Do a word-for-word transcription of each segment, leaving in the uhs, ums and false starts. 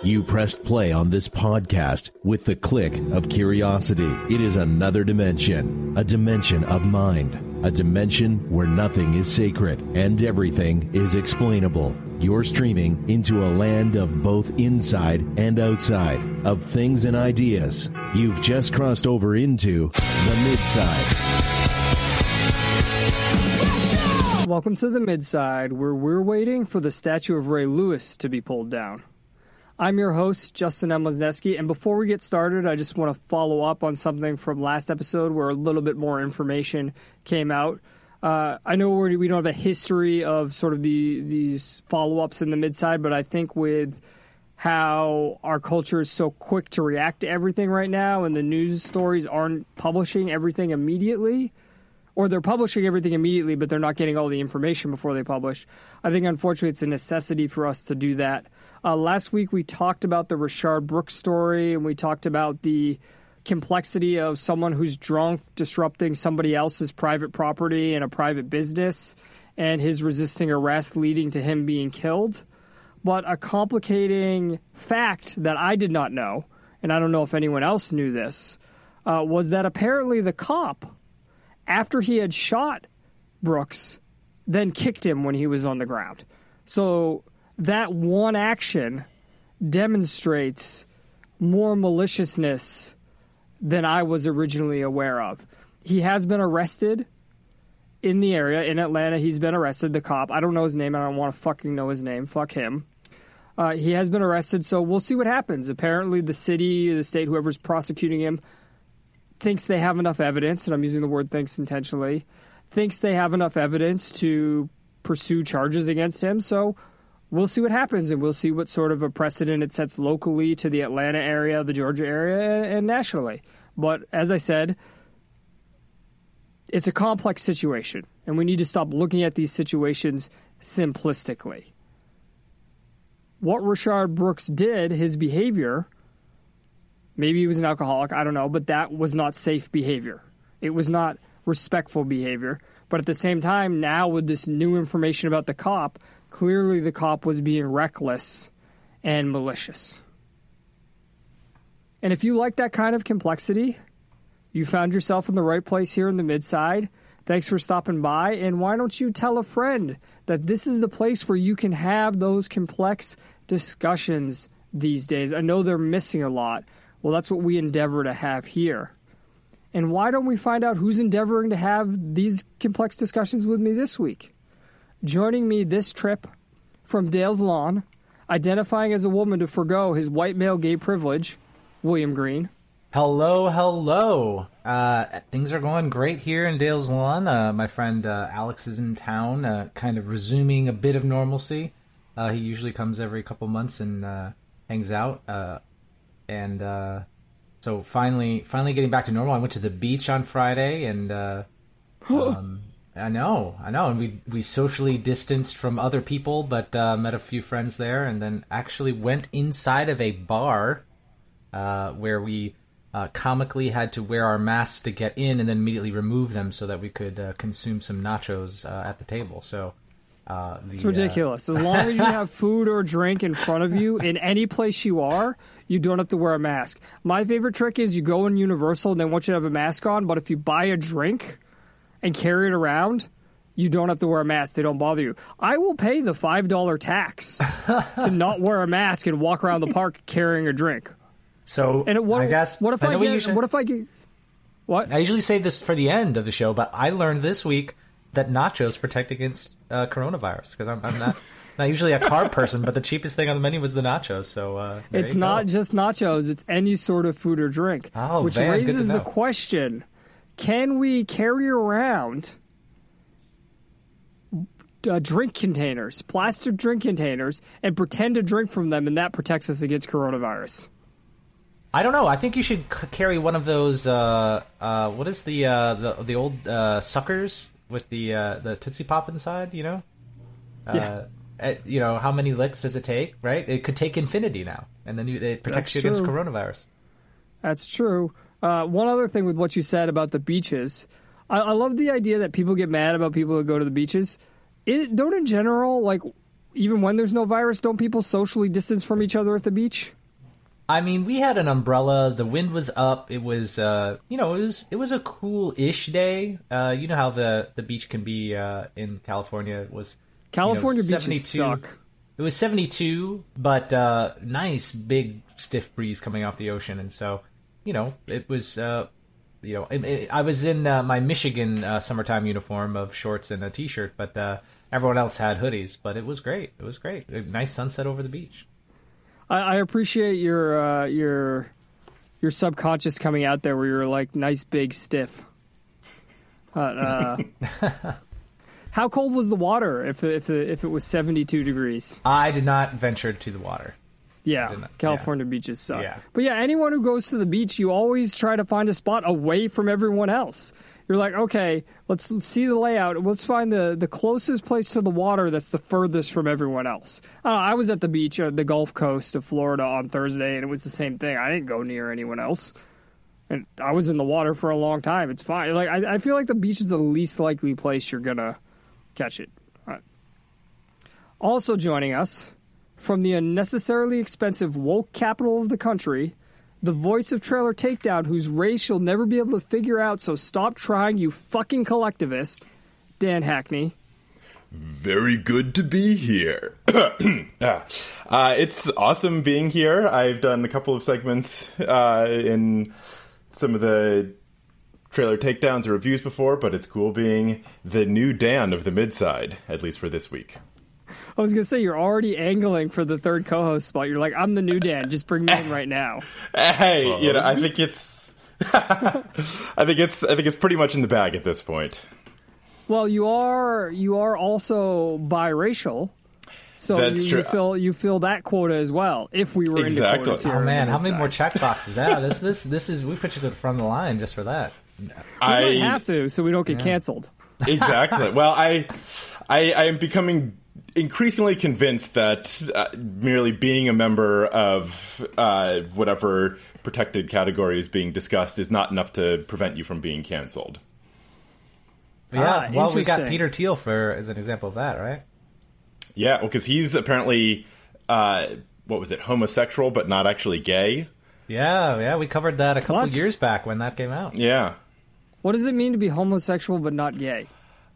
You pressed play on this podcast with the click of curiosity. It is another dimension, a dimension of mind, a dimension where nothing is sacred and everything is explainable. You're streaming into a land of both inside and outside, of things and ideas. You've just crossed over into the Midside. Welcome to the Midside, where we're waiting for the statue of Ray Lewis to be pulled down. I'm your host, Justin M. Lesneski, and before we get started, I just want to follow up on something from last episode where a little bit more information came out. Uh, I know we're, we don't have a history of sort of the, these follow-ups in the Midside, but I think with how our culture is so quick to react to everything right now and the news stories aren't publishing everything immediately, or they're publishing everything immediately, but they're not getting all the information before they publish. I think, unfortunately, it's a necessity for us to do that. Uh, last week, we talked about the Rayshard Brooks story, and we talked about the complexity of someone who's drunk disrupting somebody else's private property and a private business, and his resisting arrest leading to him being killed. But a complicating fact that I did not know, and I don't know if anyone else knew this, uh, was that apparently the cop, after he had shot Brooks, then kicked him when he was on the ground. So that one action demonstrates more maliciousness than I was originally aware of. He has been arrested in the area, in Atlanta. He's been arrested, the cop. I don't know his name. I don't want to fucking know his name. Fuck him. Uh, he has been arrested, so we'll see what happens. Apparently the city, the state, whoever's prosecuting him, thinks they have enough evidence, and I'm using the word thinks intentionally, thinks they have enough evidence to pursue charges against him. So we'll see what happens, and we'll see what sort of a precedent it sets locally to the Atlanta area, the Georgia area, and nationally. But as I said, it's a complex situation, and we need to stop looking at these situations simplistically. What Rayshard Brooks did, his behavior, maybe he was an alcoholic, I don't know, but that was not safe behavior. It was not respectful behavior. But at the same time, now with this new information about the cop, clearly the cop was being reckless and malicious. And if you like that kind of complexity, you found yourself in the right place here in the Midside. Thanks for stopping by. And why don't you tell a friend that this is the place where you can have those complex discussions these days? I know they're missing a lot. Well, that's what we endeavor to have here. And why don't we find out who's endeavoring to have these complex discussions with me this week? Joining me this trip from Dale's Lawn, identifying as a woman to forgo his white male gay privilege, William Green. Hello, hello. Uh, things are going great here in Dale's Lawn. Uh, my friend uh, Alex is in town, uh, kind of resuming a bit of normalcy. Uh, he usually comes every couple months and uh, hangs out. Uh, and uh, so finally, finally getting back to normal. I went to the beach on Friday, and uh, um, I know, I know. And we we socially distanced from other people, but uh, met a few friends there, and then actually went inside of a bar uh, where we uh, comically had to wear our masks to get in, and then immediately remove them so that we could uh, consume some nachos uh, at the table. So. Uh, the, it's ridiculous. Uh... As long as you have food or drink in front of you in any place you are, you don't have to wear a mask. My favorite trick is you go in Universal and they want you to have a mask on, but if you buy a drink and carry it around, you don't have to wear a mask. They don't bother you. I will pay the five dollars tax to not wear a mask and walk around the park carrying a drink. So and what, I guess what if I, I get, usually, what if I get what? I usually save this for the end of the show, but I learned this week that nachos protect against uh, coronavirus, because I'm, I'm not not usually a carb person, but the cheapest thing on the menu was the nachos. So uh, it's not go. just nachos; it's any sort of food or drink. Oh, which man, raises the question: can we carry around uh, drink containers, plastic drink containers, and pretend to drink from them, and that protects us against coronavirus? I don't know. I think you should c- carry one of those. Uh, uh, what is the uh, the the old uh, suckers? With the uh, the Tootsie Pop inside, you know, uh, yeah. uh, you know how many licks does it take? Right, it could take infinity now, and then you, it protects That's you against true. coronavirus. That's true. Uh, one other thing with what you said about the beaches, I, I love the idea that people get mad about people that go to the beaches. It, don't in general, like even when there's no virus, don't people socially distance from each other at the beach? I mean, we had an umbrella. The wind was up. It was, uh, you know, it was it was a cool-ish day. Uh, you know how the, the beach can be uh, in California. It was California you know, beaches suck. It was seventy-two, but uh, nice, big, stiff breeze coming off the ocean, and so, you know, it was, uh, you know, it, it, I was in uh, my Michigan uh, summertime uniform of shorts and a t-shirt, but uh, everyone else had hoodies. But it was great. It was great. A nice sunset over the beach. I, I appreciate your uh, your your subconscious coming out there, where you're like nice, big, stiff. But, uh, how cold was the water? If if if it was seventy-two degrees, I did not venture to the water. Yeah, California yeah. beaches suck. Yeah. But yeah, anyone who goes to the beach, you always try to find a spot away from everyone else. You're like, okay, let's, let's see the layout. Let's find the, the closest place to the water that's the furthest from everyone else. Uh, I was at the beach at the Gulf Coast of Florida on Thursday, and it was the same thing. I didn't go near anyone else. And I was in the water for a long time. It's fine. Like I, I feel like the beach is the least likely place you're going to catch it. All right. Also joining us from the unnecessarily expensive woke capital of the country, the voice of Trailer Takedown, whose race you'll never be able to figure out, so stop trying, you fucking collectivist, Dan Hackney. Very good to be here. uh, it's awesome being here. I've done a couple of segments uh, in some of the Trailer Takedowns or reviews before, but it's cool being the new Dan of the Midside, at least for this week. I was going to say, you're already angling for the third co-host spot. You're like, I'm the new Dan. Just bring me in right now. Hey, uh, you know, I think it's, I think it's, I think it's pretty much in the bag at this point. Well, you are, you are also biracial, so That's you, true. you fill, you fill that quota as well. If we were exactly. into quotas here, oh man, how many inside. more check boxes? Yeah, this, this, this is. We put you to the front of the line just for that. We I might have to, so we don't get yeah. canceled. Exactly. Well, I, I, I am becoming increasingly convinced that uh, merely being a member of uh, whatever protected category is being discussed is not enough to prevent you from being canceled. Yeah, Ah, well, we got interesting. Peter Thiel for as an example of that, right? Yeah, well, because he's apparently, uh, what was it, homosexual, but not actually gay. Yeah, yeah, we covered that a couple What? of years back when that came out. Yeah. What does it mean to be homosexual but not gay?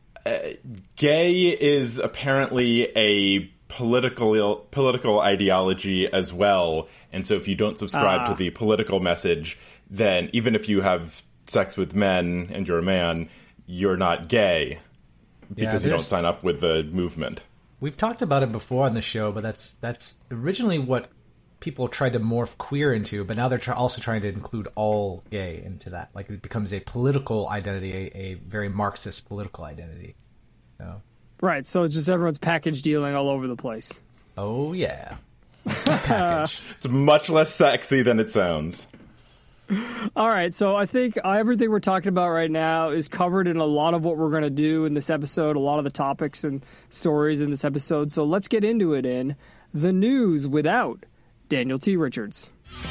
Gay is apparently a political political ideology as well, and so if you don't subscribe Ah. to the political message, then even if you have sex with men and you're a man, you're not gay because Yeah, you don't there's- sign up with the movement. We've talked about it before on the show, but that's that's originally what people tried to morph queer into, but now they're try- also trying to include all gay into that. Like it becomes a political identity, a, a very Marxist political identity. So, Right, so it's just everyone's package dealing all over the place. oh yeah, package. It's much less sexy than it sounds. All right, so I think everything we're talking about right now is covered in a lot of what we're going to do in this episode, a lot of the topics and stories in this episode. So let's get into it in the news without Daniel T. Richards. Well,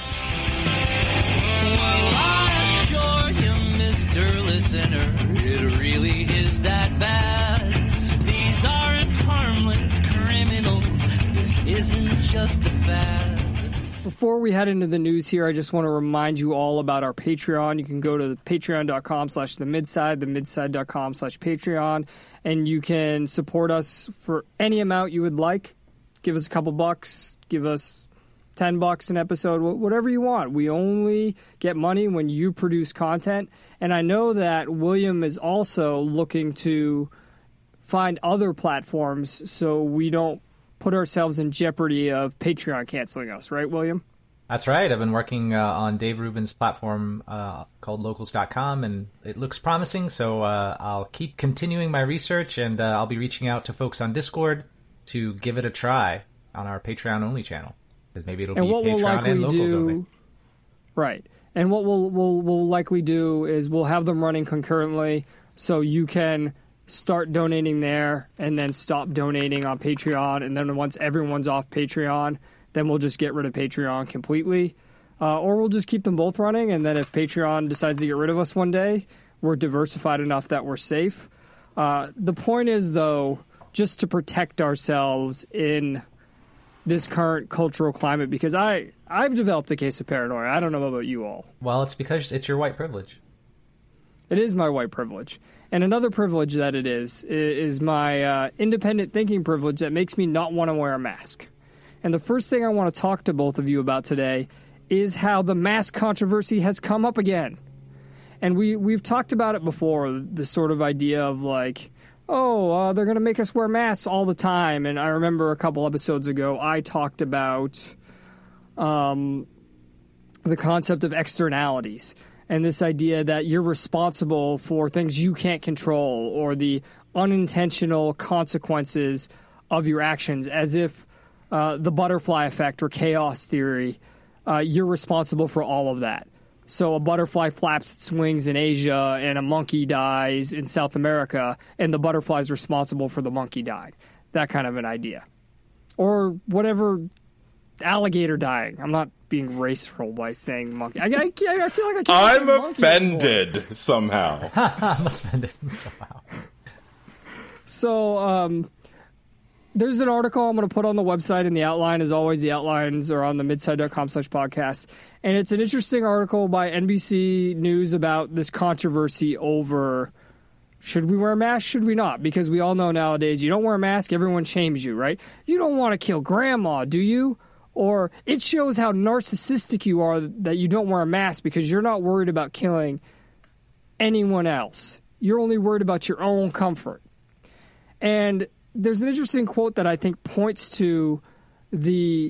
I assure you, Mister Listener, it really is that bad. These aren't harmless criminals. This isn't just a fad. Before we head into the news here, I just want to remind you all about our Patreon. You can go to patreon.com slash the midside, the midside.com slash Patreon, and you can support us for any amount you would like. Give us a couple bucks, give us ten bucks an episode, wh- whatever you want. We only get money when you produce content. And I know that William is also looking to find other platforms so we don't put ourselves in jeopardy of Patreon canceling us, right, William? That's right. I've been working uh, on Dave Rubin's platform uh, called locals dot com, and it looks promising, so uh, I'll keep continuing my research, and uh, I'll be reaching out to folks on Discord to give it a try on our Patreon-only channel. Because maybe it'll And be what we'll Patreon likely and locals do, only. right? And what we'll, we'll we'll likely do is we'll have them running concurrently, so you can start donating there and then stop donating on Patreon. And then once everyone's off Patreon, then we'll just get rid of Patreon completely, uh, or we'll just keep them both running. And then if Patreon decides to get rid of us one day, we're diversified enough that we're safe. Uh, the point is, though, just to protect ourselves in this current cultural climate, because I, I've developed a case of paranoia. I don't know about you all. Well, it's because it's your white privilege. It is my white privilege. And another privilege that it is, is my uh, independent thinking privilege that makes me not want to wear a mask. And the first thing I want to talk to both of you about today is how the mask controversy has come up again. And we, we've talked about it before, the sort of idea of like, oh, uh, they're going to make us wear masks all the time. And I remember a couple episodes ago, I talked about um, the concept of externalities and this idea that you're responsible for things you can't control or the unintentional consequences of your actions, as if uh, the butterfly effect or chaos theory, uh, you're responsible for all of that. So a butterfly flaps its wings in Asia and a monkey dies in South America, and the butterfly is responsible for the monkey dying. That kind of an idea. Or whatever, alligator dying. I'm not being raceful by saying monkey. I, I, I feel like I can't. I'm offended anymore. somehow. I'm offended somehow. So, um... there's an article I'm going to put on the website in the outline. As always, the outlines are on the midside.com slash podcast. And it's an interesting article by N B C News about this controversy over should we wear a mask, should we not? Because we all know nowadays you don't wear a mask, everyone shames you, right? You don't want to kill grandma, do you? Or it shows how narcissistic you are that you don't wear a mask because you're not worried about killing anyone else. You're only worried about your own comfort. And there's an interesting quote that I think points to the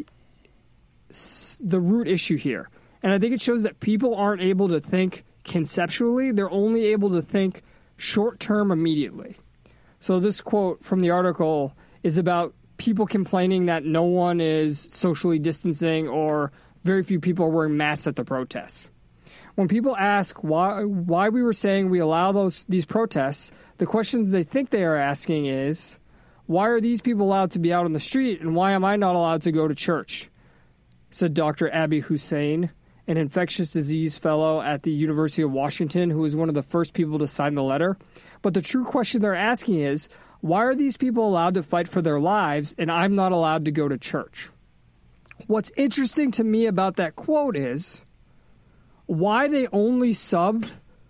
the root issue here. And I think it shows that people aren't able to think conceptually. They're only able to think short-term immediately. So this quote from the article is about people complaining that no one is socially distancing or very few people are wearing masks at the protests. When people ask why why we were saying we allow those these protests, the questions they think they are asking is, why are these people allowed to be out on the street, and why am I not allowed to go to church? Said Doctor Abby Hussein, an infectious disease fellow at the University of Washington, who was one of the first people to sign the letter. But the true question they're asking is, why are these people allowed to fight for their lives, and I'm not allowed to go to church? What's interesting to me about that quote is why they only subbed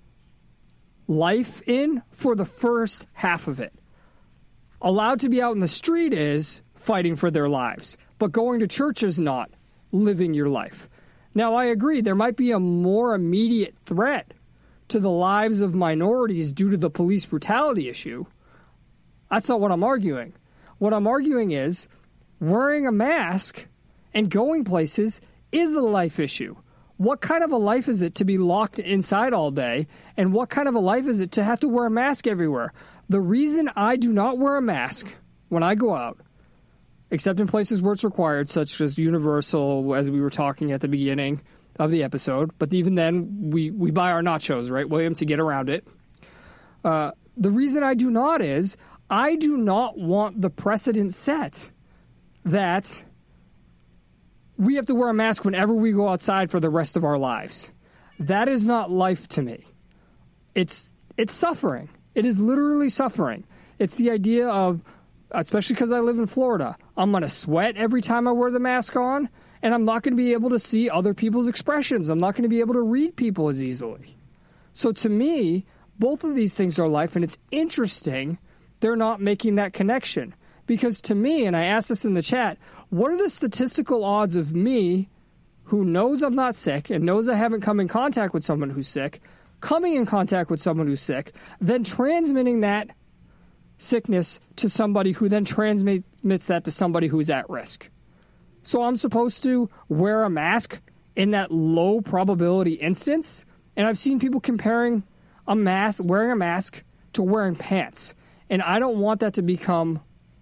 life in for the first half of it. Allowed to be out in the street is fighting for their lives, but going to church is not living your life. Now, I agree, there might be a more immediate threat to the lives of minorities due to the police brutality issue. That's not what I'm arguing. What I'm arguing is wearing a mask and going places is a life issue. What kind of a life is it to be locked inside all day? And what kind of a life is it to have to wear a mask everywhere? The reason I do not wear a mask when I go out, except in places where it's required, such as Universal, as we were talking at the beginning of the episode, but even then, we, we buy our nachos, right, William, to get around it. Uh, the reason I do not is I do not want the precedent set that we have to wear a mask whenever we go outside for the rest of our lives. That is not life to me. It's it's suffering. It is literally suffering. It's the idea of, especially because I live in Florida, I'm going to sweat every time I wear the mask on, and I'm not going to be able to see other people's expressions. I'm not going to be able to read people as easily. So to me, both of these things are life, and it's interesting they're not making that connection. Because to me, and I asked this in the chat, what are the statistical odds of me, who knows I'm not sick and knows I haven't come in contact with someone who's sick, coming in contact with someone who's sick, then transmitting that sickness to somebody who then transmits that to somebody who's at risk? So I'm supposed to wear a mask in that low probability instance? And I've seen people comparing a mask, wearing a mask, to wearing pants. And I don't want that to become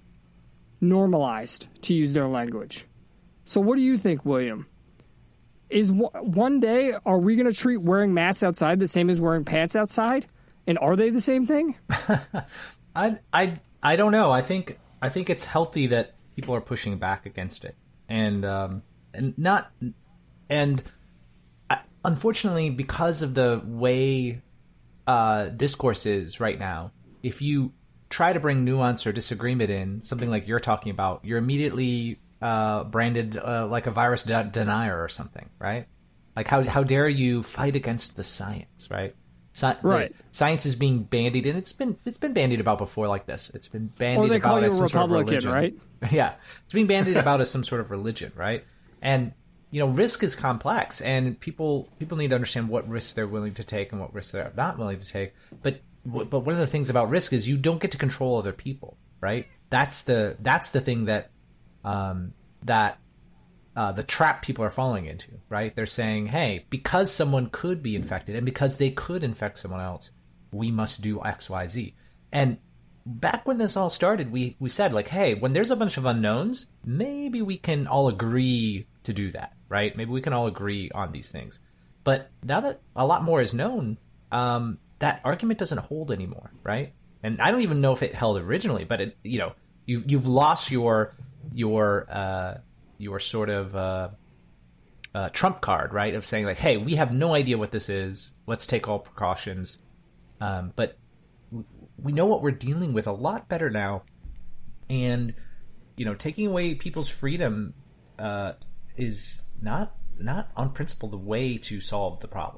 normalized, to use their language. So what do you think, William? Is one day, are we going to treat wearing masks outside the same as wearing pants outside? And are they the same thing? I, I, I don't know. I think I think it's healthy that people are pushing back against it, and um, and not and I, unfortunately, because of the way uh, discourse is right now, if you try to bring nuance or disagreement in, something like you're talking about, you're immediately uh, branded uh, like a virus de- denier or something, right? Like, how how dare you fight against the science, right? Sci- Right. the, science is being bandied, and it's been it's been bandied about before like this. It's been bandied Or they about call you as a some sort of Republican, religion. right? Yeah, it's being bandied about as some sort of religion, right? And you know, risk is complex, and people people need to understand what risks they're willing to take and what risks they're not willing to take. But but one of the things about risk is you don't get to control other people, right? That's the that's the thing that um, that. Uh, the trap people are falling into, right? They're saying, hey, because someone could be infected and because they could infect someone else, we must do X, Y, Z. And back when this all started, we, we said, like, hey, when there's a bunch of unknowns, maybe we can all agree to do that, right? Maybe we can all agree on these things. But now that a lot more is known, um, that argument doesn't hold anymore, right? And I don't even know if it held originally, but it, you know, you've, you've lost your, your, uh, your sort of uh, uh, trump card, right? Of saying like, hey, we have no idea what this is. Let's take all precautions. Um, but w- we know what we're dealing with a lot better now. And, you know, taking away people's freedom uh, is not not on principle the way to solve the problem.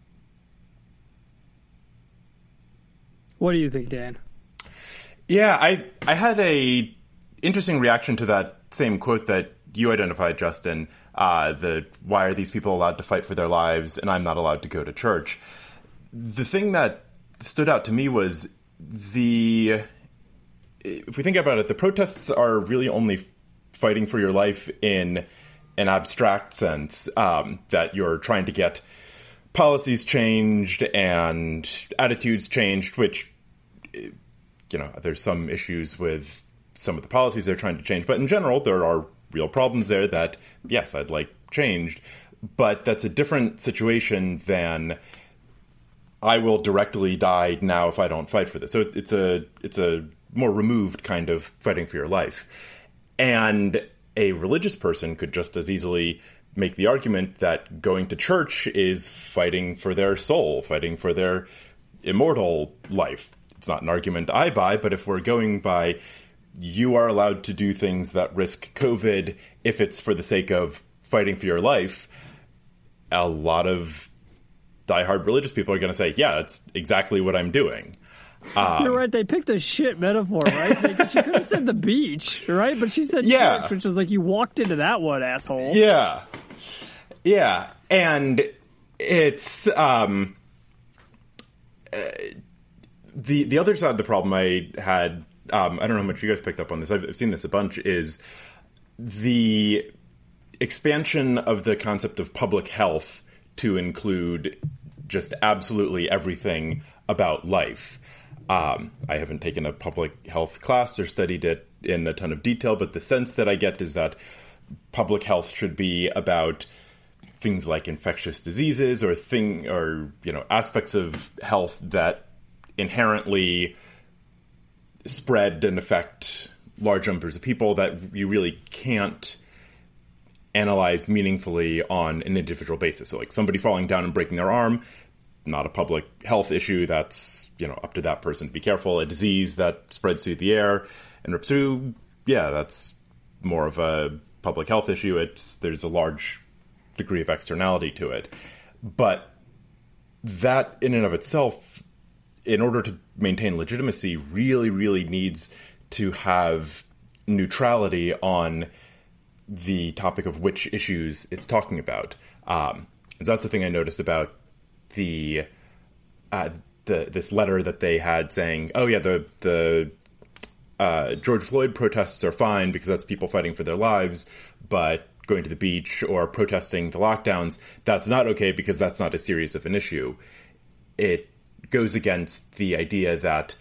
What do you think, Dan? Yeah, I I had a interesting reaction to that same quote that you identified, Justin, uh, the why are these people allowed to fight for their lives and I'm not allowed to go to church? The thing that stood out to me was the, if we think about it, the protests are really only fighting for your life in an abstract sense, um, that you're trying to get policies changed and attitudes changed, which, you know, there's some issues with some of the policies they're trying to change. But in general, there are real problems there that, yes, I'd like changed. But that's a different situation than I will directly die now if I don't fight for this. So it's a it's a more removed kind of fighting for your life. And a religious person could just as easily make the argument that going to church is fighting for their soul, fighting for their immortal life. It's not an argument I buy, but if we're going by you are allowed to do things that risk COVID if it's for the sake of fighting for your life, a lot of diehard religious people are going to say, yeah, that's exactly what I'm doing. Um, You're right. They picked a shit metaphor, right? They, she could have said the beach, right? But she said yeah. church, which was like, you walked into that one, asshole. Yeah. Yeah. And it's... Um, uh, the the other side of the problem I had... Um, I don't know how much you guys picked up on this. I've, I've seen this a bunch, is the expansion of the concept of public health to include just absolutely everything about life. Um, I haven't taken a public health class or studied it in a ton of detail, but the sense that I get is that public health should be about things like infectious diseases or thing or, you know, aspects of health that inherently spread and affect large numbers of people that you really can't analyze meaningfully on an individual basis. So like somebody falling down and breaking their arm, not a public health issue. That's, you know, up to that person to be careful. A disease that spreads through the air and rips through, yeah, that's more of a public health issue. It's, there's a large degree of externality to it. But that in and of itself, in order to maintain legitimacy, really, really needs to have neutrality on the topic of which issues it's talking about. Um, and so that's the thing I noticed about the uh, the this letter that they had saying, oh yeah, the the uh, George Floyd protests are fine because that's people fighting for their lives, but going to the beach or protesting the lockdowns, that's not okay because that's not as serious of an issue. It goes against the idea that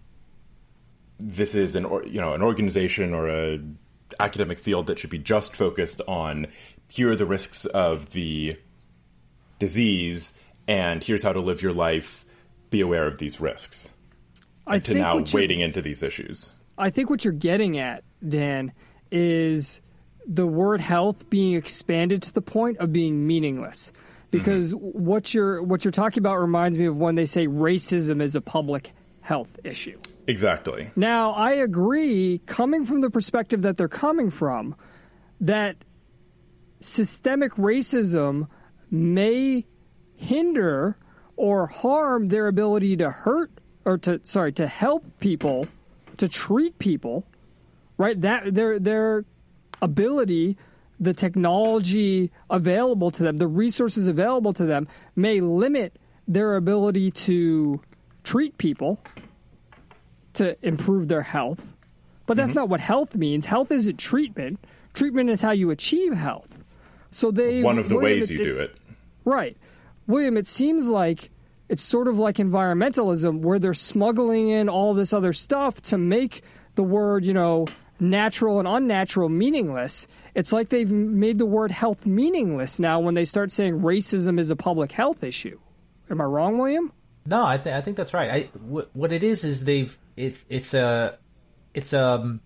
this is an or, you know an organization or a academic field that should be just focused on here are the risks of the disease and here's how to live your life, be aware of these risks. I to now wading into these issues. I think what you're getting at, Dan, is the word health being expanded to the point of being meaningless. Because mm-hmm. what you're what you're talking about reminds me of when they say racism is a public health issue. Exactly. Now, I agree, coming from the perspective that they're coming from, that systemic racism may hinder or harm their ability to hurt or to sorry to help people, to treat people, right? That their their ability, the technology available to them, the resources available to them may limit their ability to treat people, to improve their health. But that's mm-hmm. not what health means. Health isn't treatment. Treatment is how you achieve health. So they one of the William, ways you it, do it. Right. William, it seems like it's sort of like environmentalism where they're smuggling in all this other stuff to make the word, you know, natural and unnatural meaningless. It's like they've made the word health meaningless now when they start saying racism is a public health issue. Am I wrong, William? No, I, th- I think that's right. I, w- what it is is they've it, it's a it's um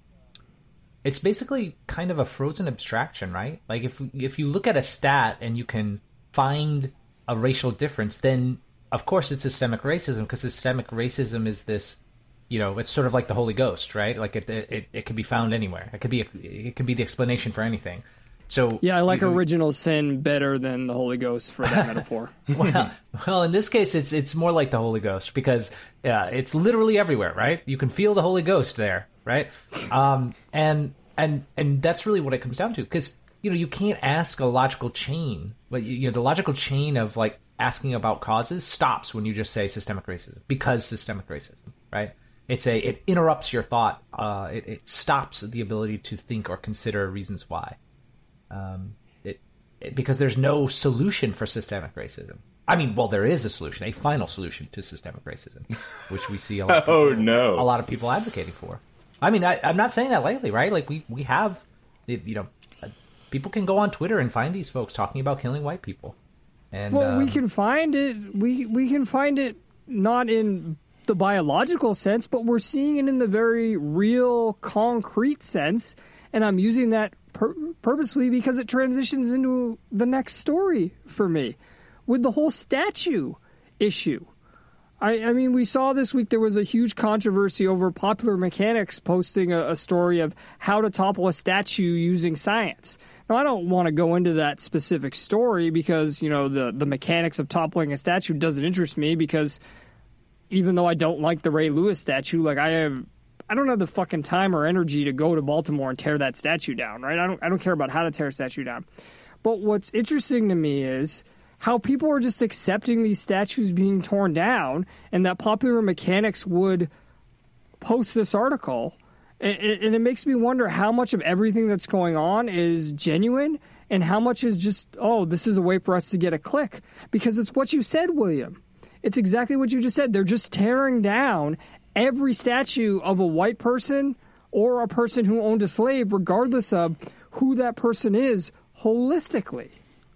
it's basically kind of a frozen abstraction, right? Like if if you look at a stat and you can find a racial difference, then of course it's systemic racism, because systemic racism is this, you know, it's sort of like the Holy Ghost, right? Like it it, it can be found anywhere. It could be a, it could be the explanation for anything. So yeah, I like you, original sin better than the Holy Ghost for that metaphor. well, well, in this case, it's it's more like the Holy Ghost, because yeah, it's literally everywhere, right? You can feel the Holy Ghost there, right? Um, and and and that's really what it comes down to, because you know you can't ask a logical chain, but you, you know the logical chain of like asking about causes stops when you just say systemic racism, because systemic racism, right? It's a it interrupts your thought. Uh, it, it stops the ability to think or consider reasons why. Um, it, it because there's no solution for systemic racism. I mean, well, there is a solution, a final solution to systemic racism, which we see a lot. Of people, oh no! A lot of people advocating for. I mean, I, I'm not saying that lightly, right? Like we we have, you know, people can go on Twitter and find these folks talking about killing white people. And well, um, we can find it. We we can find it not in the biological sense, but we're seeing it in the very real, concrete sense. And I'm using that pur- purposefully because it transitions into the next story for me with the whole statue issue. I, I mean, we saw this week there was a huge controversy over Popular Mechanics posting a, a story of how to topple a statue using science. Now, I don't want to go into that specific story because, you know, the, the mechanics of toppling a statue doesn't interest me, because even though I don't like the Ray Lewis statue, like I have... I don't have the fucking time or energy to go to Baltimore and tear that statue down, right? I don't I don't care about how to tear a statue down. But what's interesting to me is how people are just accepting these statues being torn down, and that Popular Mechanics would post this article. And, and it makes me wonder how much of everything that's going on is genuine and how much is just, oh, this is a way for us to get a click. Because it's what you said, William. It's exactly what you just said. They're just tearing down every statue of a white person or a person who owned a slave, regardless of who that person is, holistically.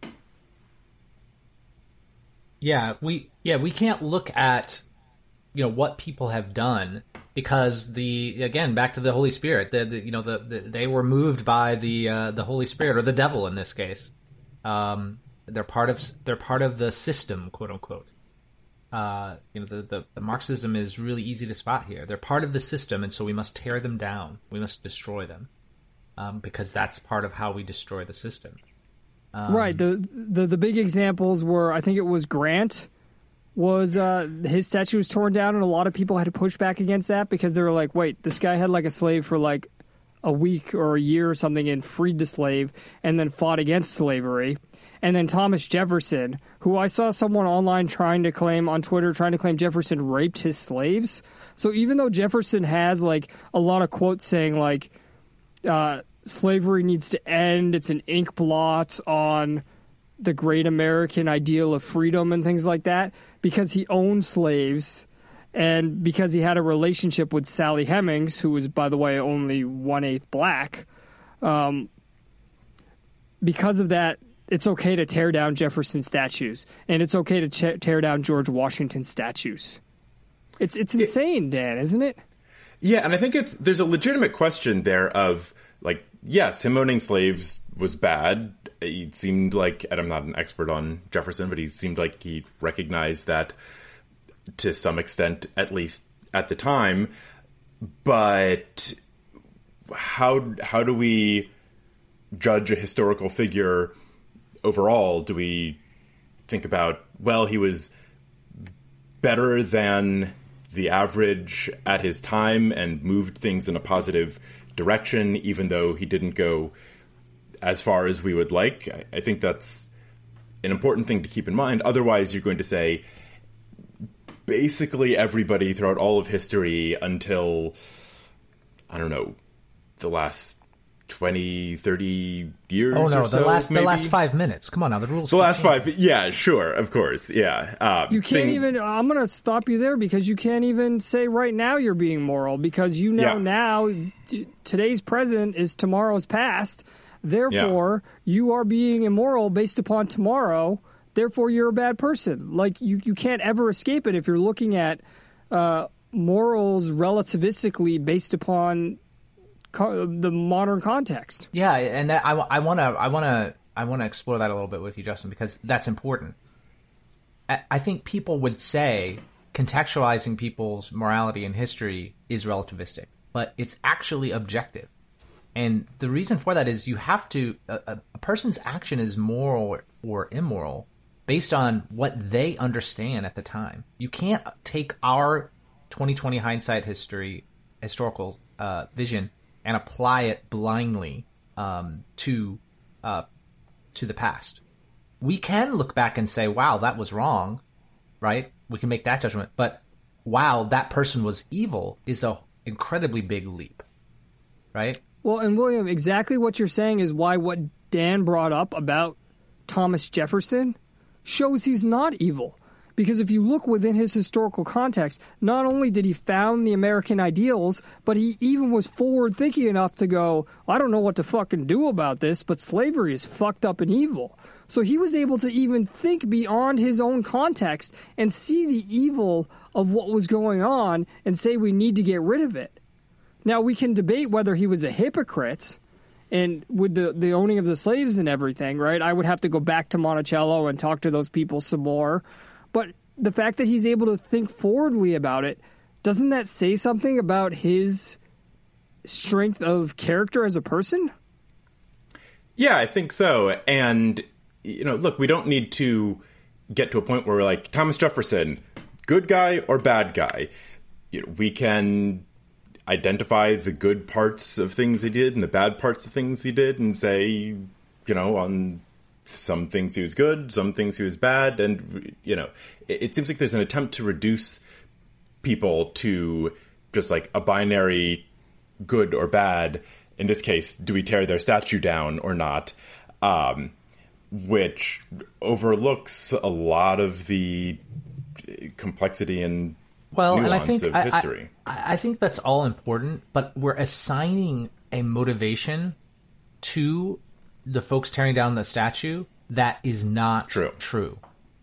Yeah, we yeah we can't look at you know what people have done, because the again back to the Holy Spirit, the, the you know the, the they were moved by the uh, the Holy Spirit, or the devil in this case. Um, they're part of they're part of the system, quote unquote. Uh, you know, the, the, the Marxism is really easy to spot here. They're part of the system, and so we must tear them down. We must destroy them, um, because that's part of how we destroy the system. Um, right. The, the the big examples were, I think it was Grant, was uh, his statue was torn down, and a lot of people had to push back against that because they were like, wait, this guy had like a slave for like a week or a year or something and freed the slave and then fought against slavery. And then Thomas Jefferson, who I saw someone online trying to claim on Twitter, trying to claim Jefferson raped his slaves. So even though Jefferson has like a lot of quotes saying like uh, slavery needs to end, it's an ink blot on the great American ideal of freedom and things like that, because he owned slaves and because he had a relationship with Sally Hemings, who was, by the way, only one-eighth black. Um, because of that, it's okay to tear down Jefferson statues, and it's okay to ch- tear down George Washington statues. It's it's insane, Dan, isn't it? Yeah, and I think it's there's a legitimate question there of, like, yes, him owning slaves was bad. He seemed like, and I'm not an expert on Jefferson, but he seemed like he recognized that to some extent, at least at the time. But how how do we judge a historical figure overall? Do we think about, well, he was better than the average at his time and moved things in a positive direction, even though he didn't go as far as we would like? I, I think that's an important thing to keep in mind. Otherwise, you're going to say basically everybody throughout all of history until, I don't know, the last twenty, thirty years Oh, no, or the so, last maybe? the last five minutes. Come on now, the rules. The can last change. five, yeah, sure, of course, yeah. Um, You can't thing- even. I'm going to stop you there because you can't even say right now you're being moral because you know Yeah. now t- today's present is tomorrow's past. Therefore, you are being immoral based upon tomorrow. Therefore, you're a bad person. Like you, you can't ever escape it if you're looking at uh, morals relativistically based upon co- the modern context. Yeah, and that, I, I want to I want to I want to explore that a little bit with you, Justin, because that's important. I, I think people would say contextualizing people's morality in history is relativistic, but it's actually objective. And the reason for that is you have to a, a person's action is moral or, or immoral based on what they understand at the time. You can't take our twenty twenty hindsight history historical uh, vision and apply it blindly um, to uh, to the past. We can look back and say, wow, that was wrong, right? We can make that judgment. But wow, that person was evil is a incredibly big leap, right? Well, and William, exactly what you're saying is why what Dan brought up about Thomas Jefferson shows he's not evil. Because if you look within his historical context, not only did he found the American ideals, but he even was forward-thinking enough to go, I don't know what to fucking do about this, but slavery is fucked up and evil. So he was able to even think beyond his own context and see the evil of what was going on and say we need to get rid of it. Now, we can debate whether he was a hypocrite and with the, the owning of the slaves and everything, right? I would have to go back to Monticello and talk to those people some more. But the fact that he's able to think forwardly about it, doesn't that say something about his strength of character as a person? Yeah, I think so. And, you know, look, we don't need to get to a point where we're like, Thomas Jefferson, good guy or bad guy? You know, we can identify the good parts of things he did and the bad parts of things he did and say, you know, on some things he was good, some things he was bad. And, you know, it, it seems like there's an attempt to reduce people to just like a binary good or bad. In this case, do we tear their statue down or not? Um, which overlooks a lot of the complexity and Well, nuance and I think of I, history. I, I think that's all important, but we're assigning a motivation to the folks tearing down the statue that is not True. true.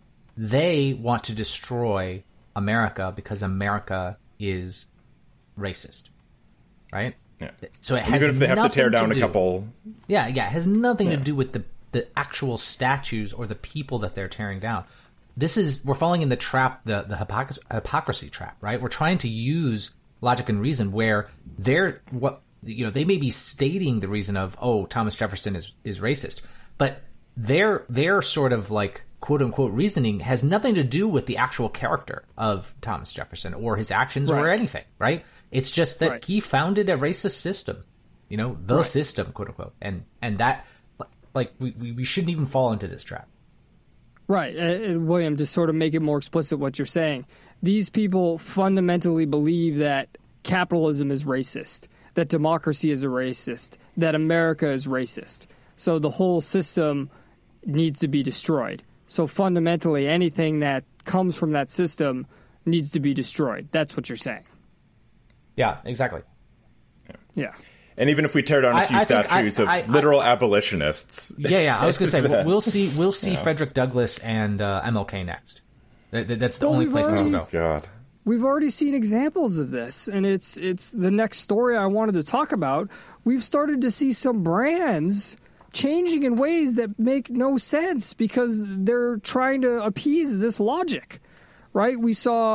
They want to destroy America because America is racist, right? Yeah. So it And has even if they have to tear nothing down a do- couple, Yeah, yeah, it has nothing Yeah. to do with the the actual statues or the people that they're tearing down. This is we're falling in the trap, the the hypocrisy, hypocrisy trap, right? We're trying to use logic and reason where they're what you know they may be stating the reason of oh Thomas Jefferson is is racist, but their their sort of like quote unquote reasoning has nothing to do with the actual character of Thomas Jefferson or his actions or Right. anything, right? It's just that Right. he founded a racist system, you know, the Right. system, quote unquote, and and that like we we we shouldn't even fall into this trap. Right. And William, to sort of make it more explicit what you're saying, these people fundamentally believe that capitalism is racist, that democracy is a racist, that America is racist. So the whole system needs to be destroyed. So fundamentally, anything that comes from that system needs to be destroyed. That's what you're saying. Yeah, exactly. Yeah. and even if we tear down a I- few I think statues I- of I- I- literal abolitionists, Yeah, yeah. I was gonna say we'll, we'll see we'll see Frederick Douglass and uh, M L K next. That- that- That's the Well, only we've place this will already- go. God. We've already seen examples of this, and it's it's the next story I wanted to talk about. We've started to see some brands changing in ways that make no sense because they're trying to appease this logic, right? We saw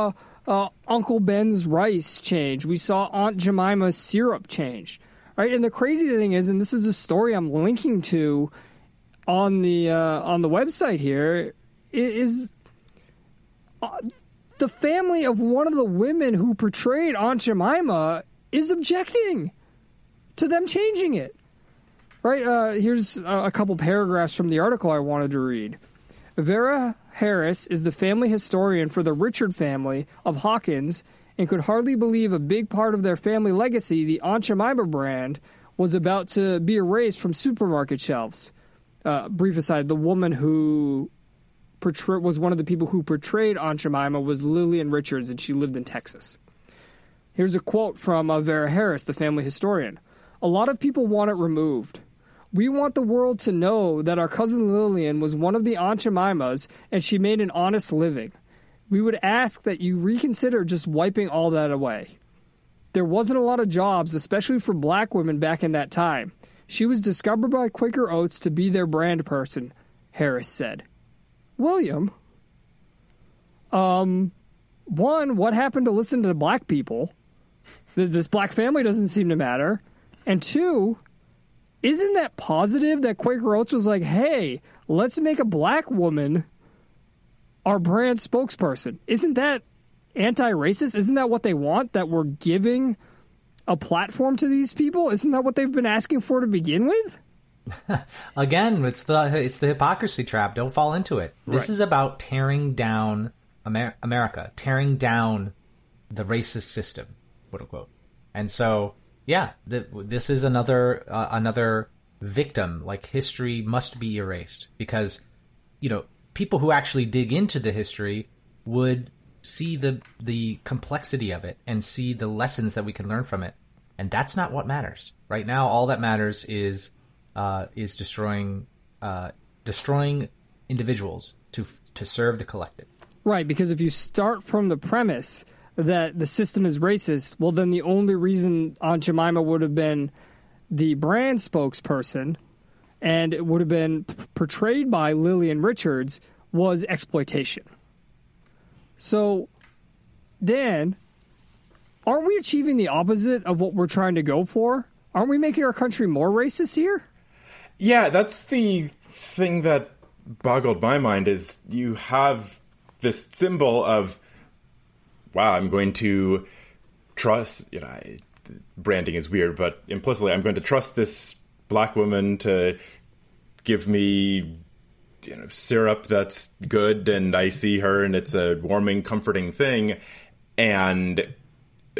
uh, Uncle Ben's rice change. We saw Aunt Jemima's syrup change. Right? And the crazy thing is, and this is a story I'm linking to on the uh, on the website here, is uh, the family of one of the women who portrayed Aunt Jemima is objecting to them changing it. Right? Uh, here's a couple paragraphs from the article I wanted to read. Vera Harris is the family historian for the Richard family of Hawkins and could hardly believe a big part of their family legacy, the Aunt Jemima brand, was about to be erased from supermarket shelves. Uh, brief aside, the woman who portray- was one of the people who portrayed Aunt Jemima was Lillian Richards, and she lived in Texas. Here's a quote from uh, Vera Harris, the family historian. A lot of people want it removed. We want the world to know that our cousin Lillian was one of the Aunt Jemimas and she made an honest living. We would ask that you reconsider just wiping all that away. There wasn't a lot of jobs, especially for black women back in that time. She was discovered by Quaker Oats to be their brand person, Harris said. William, um, one, what happened to listen to black people? This black family doesn't seem to matter. And two, isn't that positive that Quaker Oats was like, hey, let's make a black woman our brand spokesperson? Isn't that anti-racist? Isn't that what they want? That we're giving a platform to these people? Isn't that what they've been asking for to begin with? Again, it's the it's the hypocrisy trap. Don't fall into it. This Right. is about tearing down Amer- America, tearing down the racist system, quote unquote. And so, yeah, the, this is another uh, another victim. Like, history must be erased because, you know, people who actually dig into the history would see the the complexity of it and see the lessons that we can learn from it. And that's not what matters. Right now, all that matters is uh, is destroying uh, destroying individuals to to serve the collective. Right, because if you start from the premise that the system is racist, well, then the only reason Aunt Jemima would have been the brand spokesperson and it would have been p- portrayed by Lillian Richards was exploitation. So, Dan, aren't we achieving the opposite of what we're trying to go for? Aren't we making our country more racist here? Yeah, that's the thing that boggled my mind is you have this symbol of, wow, I'm going to trust, you know, I, branding is weird, but implicitly I'm going to trust this black woman to give me, you know, syrup that's good, and I see her and it's a warming, comforting thing, and uh,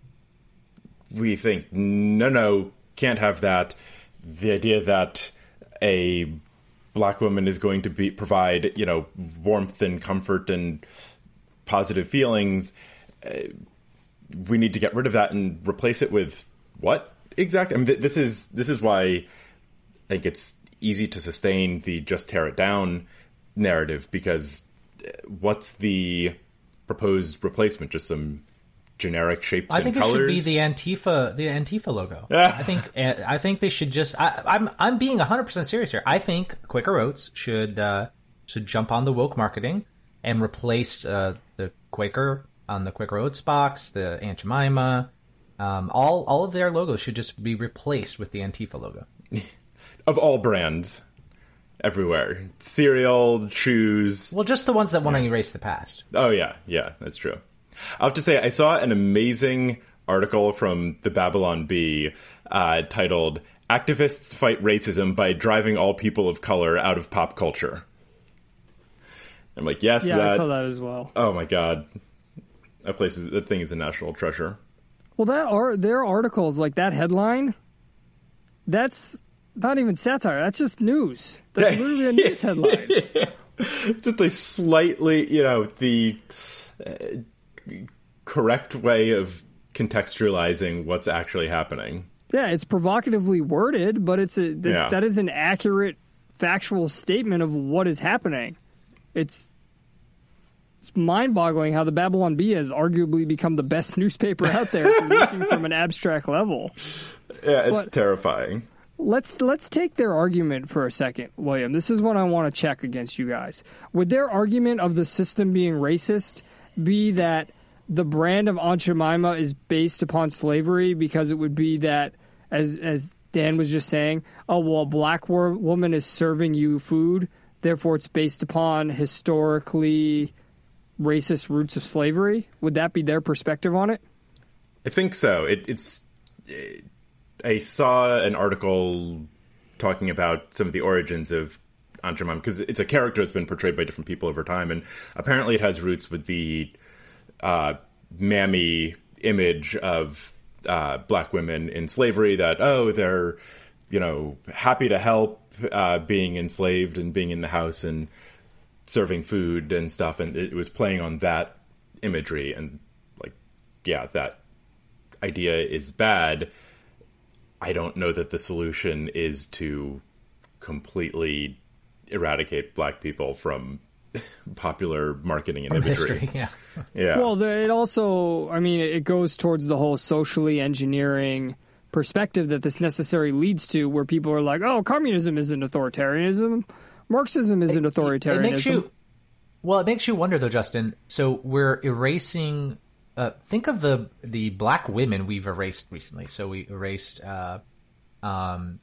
we think, no, no, can't have that. The idea that a black woman is going to be provide, you know, warmth and comfort and positive feelings, uh, we need to get rid of that and replace it with what exactly? I mean, th- this is this is why I think it's easy to sustain the just tear it down narrative, because what's the proposed replacement? Just some generic shapes I think and it colors? should be the Antifa, the Antifa logo. I think, I think they should just. I, I'm, I'm being one hundred percent serious here. I think Quaker Oats should, uh, should jump on the woke marketing and replace uh, the Quaker on the Quaker Oats box, the Aunt Jemima. Um, all, all of their logos should just be replaced with the Antifa logo. Of all brands, everywhere, cereal, shoes. Well, just the ones that want to erase the past. Oh yeah, yeah, that's true. I have to say, I saw an amazing article from the Babylon Bee uh, titled "Activists Fight Racism by Driving All People of Color Out of Pop Culture." I'm like, yes, Yeah, that. I saw that as well. Oh my god, that place is that thing is a national treasure. Well, that are their articles, like that headline, that's not even satire. That's just news. That's literally a news headline. Just a slightly, you know, the uh, correct way of contextualizing what's actually happening. Yeah, it's provocatively worded, but it's a th- Yeah. that is an accurate, factual statement of what is happening. It's it's mind-boggling how the Babylon Bee has arguably become the best newspaper out there if you're looking from an abstract level. Yeah, it's But- terrifying. Let's let's take their argument for a second, William. This is what I want to check against you guys. Would their argument of the system being racist be that the brand of Aunt Jemima is based upon slavery, because it would be that, as as Dan was just saying, oh, well, a black wo- woman is serving you food, therefore it's based upon historically racist roots of slavery. Would that be their perspective on it? I think so. It, it's. I saw an article talking about some of the origins of Aunt Jemima, because it's a character that's been portrayed by different people over time, and apparently it has roots with the uh, mammy image of uh, black women in slavery, that, oh, they're, you know, happy to help uh, being enslaved and being in the house and serving food and stuff, and it was playing on that imagery, and, like, yeah, that idea is bad. I don't know that the solution is to completely eradicate black people from popular marketing and From imagery. history, yeah. Yeah. Well, the, it also, I mean, it goes towards the whole socially engineering perspective that this necessarily leads to, where people are like, oh, communism isn't authoritarianism. Marxism isn't It, authoritarianism. it makes you, well, it makes you wonder, though, Justin. So we're erasing... Uh, think of the the black women we've erased recently. So we erased uh, um,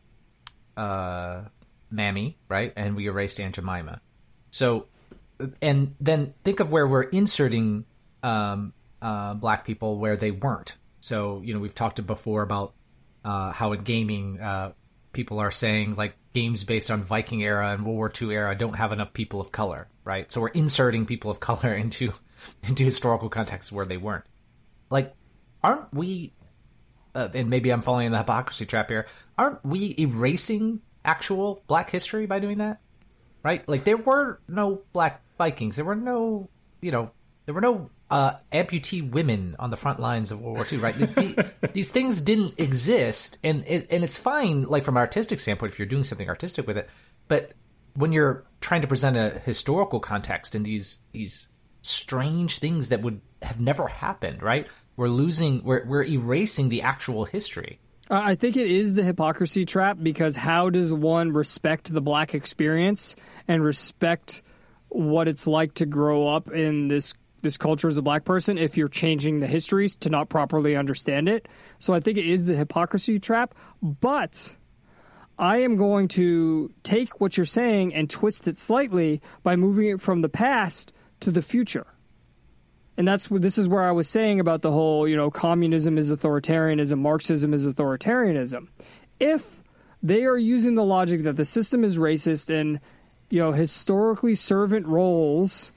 uh, Mammy, right? And we erased Aunt Jemima. So, and then think of where we're inserting um, uh, black people where they weren't. So, you know, we've talked before about uh, how in gaming uh, people are saying, like, games based on Viking era and World War Two era don't have enough people of color, right? So we're inserting people of color into into historical contexts where they weren't. Like, aren't we, uh, and maybe I'm falling in the hypocrisy trap here, aren't we erasing actual black history by doing that? Right? Like, there were no black Vikings. There were no, you know, there were no uh, amputee women on the front lines of World War Two, right? the, the, these things didn't exist, and it, and it's fine, like, from an artistic standpoint, if you're doing something artistic with it, but when you're trying to present a historical context and these these strange things that would have never happened, right? We're losing, we're we're erasing the actual history. I think it is the hypocrisy trap, because how does one respect the black experience and respect what it's like to grow up in this this culture as a black person if you're changing the histories to not properly understand it? So I think it is the hypocrisy trap, but I am going to take what you're saying and twist it slightly by moving it from the past to the future. And that's this is where I was saying about the whole, you know, communism is authoritarianism, Marxism is authoritarianism. If they are using the logic that the system is racist and, you know, historically servant roles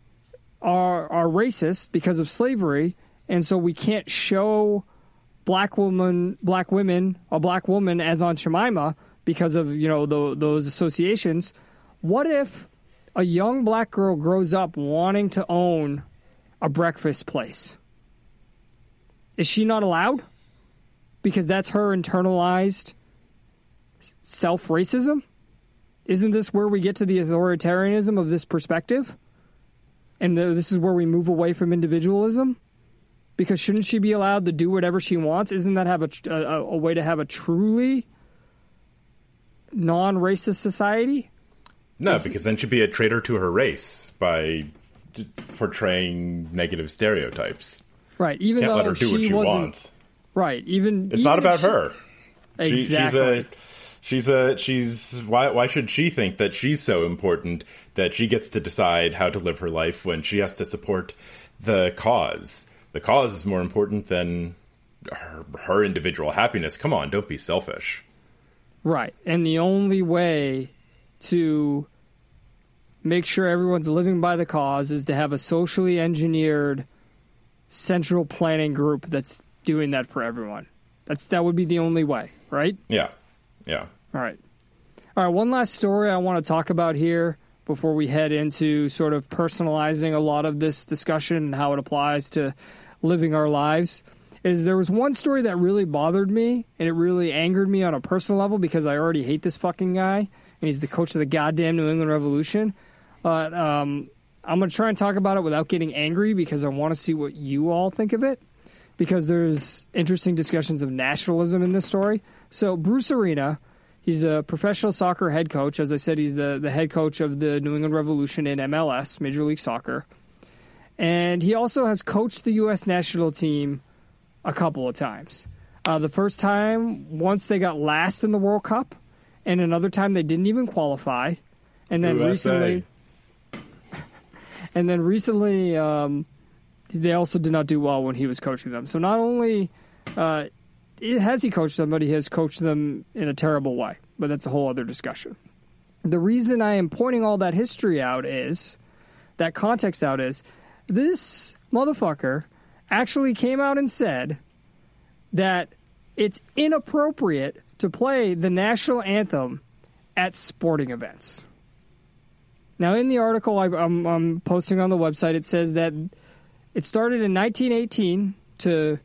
are are racist because of slavery, and so we can't show black woman, black women, a black woman as Aunt Jemima because of, you know, the, those associations. What if a young black girl grows up wanting to own a breakfast place? Is she not allowed? Because that's her internalized self-racism? Isn't this where we get to the authoritarianism of this perspective? And the, this is where we move away from individualism? Because shouldn't she be allowed to do whatever she wants? Isn't that have a, a, a way to have a truly non-racist society? No, Is, because then she'd be a traitor to her race by d- portraying negative stereotypes. Right, even Can't though let her do she what she wasn't, wants. Right, even It's even not about she, her. Exactly. She, she's a she's a she's why why should she think that she's so important that she gets to decide how to live her life when she has to support the cause? The cause is more important than her, her individual happiness. Come on, don't be selfish. Right, and the only way to make sure everyone's living by the cause is to have a socially engineered central planning group that's doing that for everyone. That's that would be the only way, right? Yeah, yeah. All right. All right, one last story I want to talk about here before we head into sort of personalizing a lot of this discussion and how it applies to living our lives, is there was one story that really bothered me, and it really angered me on a personal level because I already hate this fucking guy, and he's the coach of the goddamn New England Revolution. But um, I'm going to try and talk about it without getting angry because I want to see what you all think of it, because there's interesting discussions of nationalism in this story. So Bruce Arena, he's a professional soccer head coach. As I said, he's the, the head coach of the New England Revolution in M L S, Major League Soccer. And he also has coached the U S national team a couple of times. Uh, the first time, once they got last in the World Cup, and another time they didn't even qualify. And then U S A. recently, and then recently, um, they also did not do well when he was coaching them. So not only uh, has he coached them, but he has coached them in a terrible way. But that's a whole other discussion. The reason I am pointing all that history out is, that context out is, this motherfucker actually came out and said that it's inappropriate to play the national anthem at sporting events. Now, in the article I, I'm, I'm posting on the website, it says that it started in nineteen eighteen to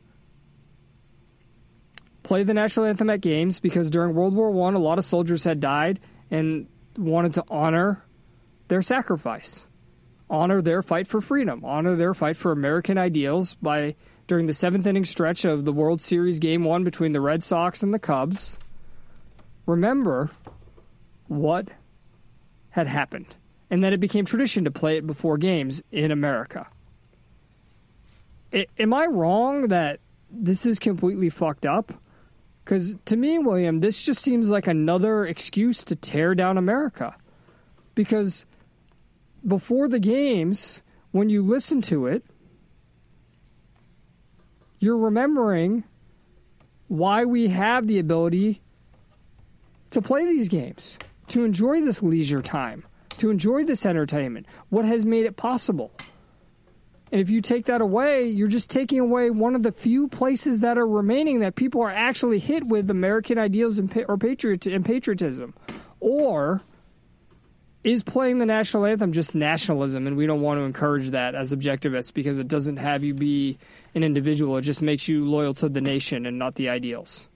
play the national anthem at games because during World War One, a lot of soldiers had died and wanted to honor their sacrifice, honor their fight for freedom, honor their fight for American ideals by, during the seventh inning stretch of the World Series Game one between the Red Sox and the Cubs, remember what had happened. And then it became tradition to play it before games in America. I, am I wrong that this is completely fucked up? Because to me, William, this just seems like another excuse to tear down America. Because before the games, when you listen to it, you're remembering why we have the ability to play these games, to enjoy this leisure time, to enjoy this entertainment, what has made it possible. And if you take that away, you're just taking away one of the few places that are remaining that people are actually hit with American ideals and, or patriot, and patriotism. Or is playing the national anthem just nationalism, and we don't want to encourage that as objectivists because it doesn't have you be an individual. It just makes you loyal to the nation and not the ideals.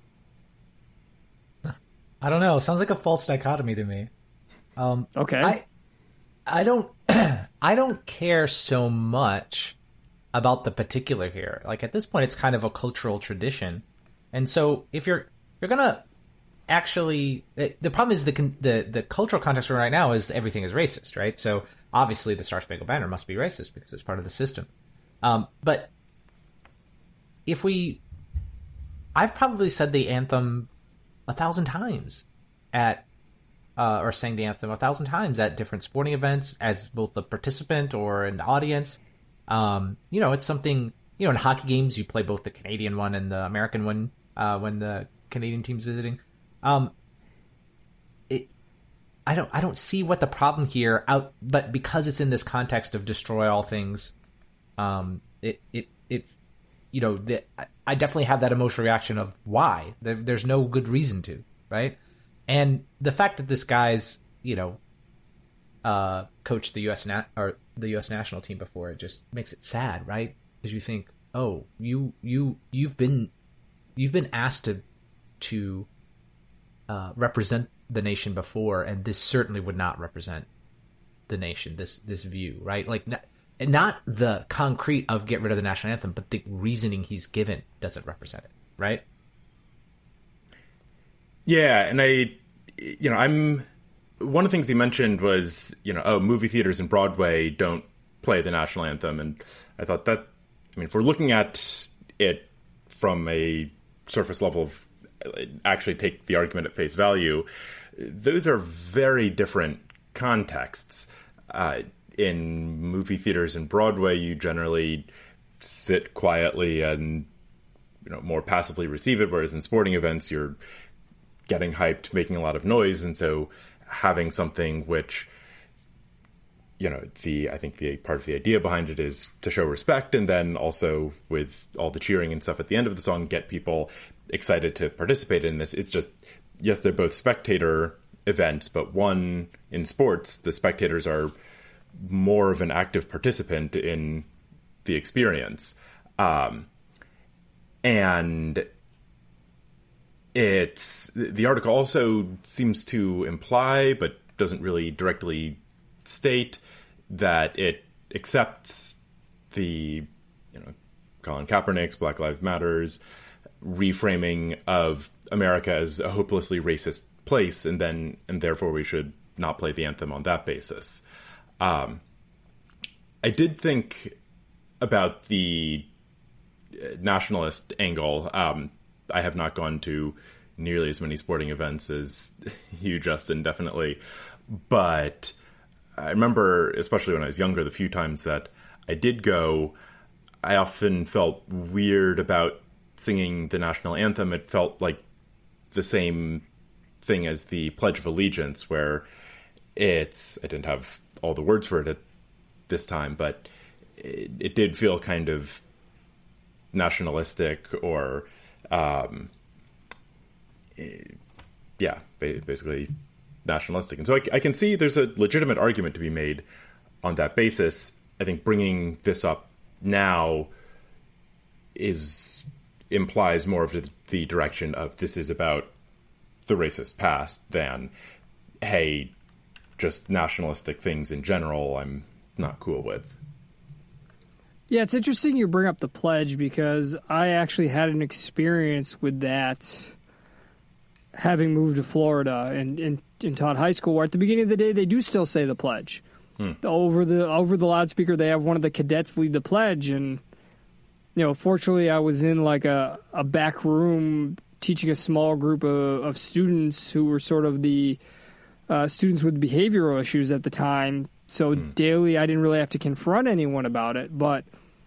I don't know. It sounds like a false dichotomy to me. Um, okay. I, I don't, I don't care so much about the particular here. Like at this point, it's kind of a cultural tradition, and so if you're you're gonna actually, the problem is the the the cultural context we're in right now is everything is racist, right? So obviously, the Star Spangled Banner must be racist because it's part of the system. Um, but if we, I've probably said the anthem a thousand times at. Uh, or sang the anthem a thousand times at different sporting events as both the participant or an audience. Um, you know, it's something, you know, in hockey games, you play both the Canadian one and the American one uh, when the Canadian team's visiting. Um, it, I don't, I don't see what the problem here out, but because it's in this context of destroy all things, um, it, it, it, you know, the, I definitely have that emotional reaction of why. There, there's no good reason to, right? And the fact that this guy's, you know, uh, coached the U S na- or the U S national team before, it just makes it sad, right? Because you think, oh, you you you've been you've been asked to to uh, represent the nation before, and this certainly would not represent the nation. This this view, right? Like not, not the concrete of get rid of the national anthem, but the reasoning he's given doesn't represent it, right? Yeah, and I, you know, I'm, one of the things he mentioned was, you know, oh, movie theaters and Broadway don't play the national anthem, and I thought that, I mean, if we're looking at it from a surface level of, actually take the argument at face value, those are very different contexts. Uh, in movie theaters and Broadway, you generally sit quietly and, you know, more passively receive it, whereas in sporting events, you're getting hyped, making a lot of noise, and so having something which, you know, the I think the part of the idea behind it is to show respect, and then also with all the cheering and stuff at the end of the song, get people excited to participate in this. It's just, yes, they're both spectator events, but one, in sports, the spectators are more of an active participant in the experience. Um, and It's the article also seems to imply, but doesn't really directly state, that it accepts the, you know, Colin Kaepernick's Black Lives Matters reframing of America as a hopelessly racist place, and then and therefore we should not play the anthem on that basis. Um, I did think about the nationalist angle. Um, I have not gone to nearly as many sporting events as you, Justin, definitely. But I remember, especially when I was younger, the few times that I did go, I often felt weird about singing the national anthem. It felt like the same thing as the Pledge of Allegiance, where it's, I didn't have all the words for it at this time, but it, it did feel kind of nationalistic or, um, yeah, basically nationalistic. And so I, I can see there's a legitimate argument to be made on that basis. I think bringing this up now is implies more of the, the direction of this is about the racist past than, hey, just nationalistic things in general I'm not cool with. Yeah, it's interesting you bring up the pledge because I actually had an experience with that having moved to Florida and, and, and taught high school, where at the beginning of the day they do still say the pledge. Hmm. Over the over the loudspeaker they have one of the cadets lead the pledge, and you know, fortunately I was in like a, a back room teaching a small group of, of students who were sort of the uh, students with behavioral issues at the time. So hmm. daily I didn't really have to confront anyone about it, but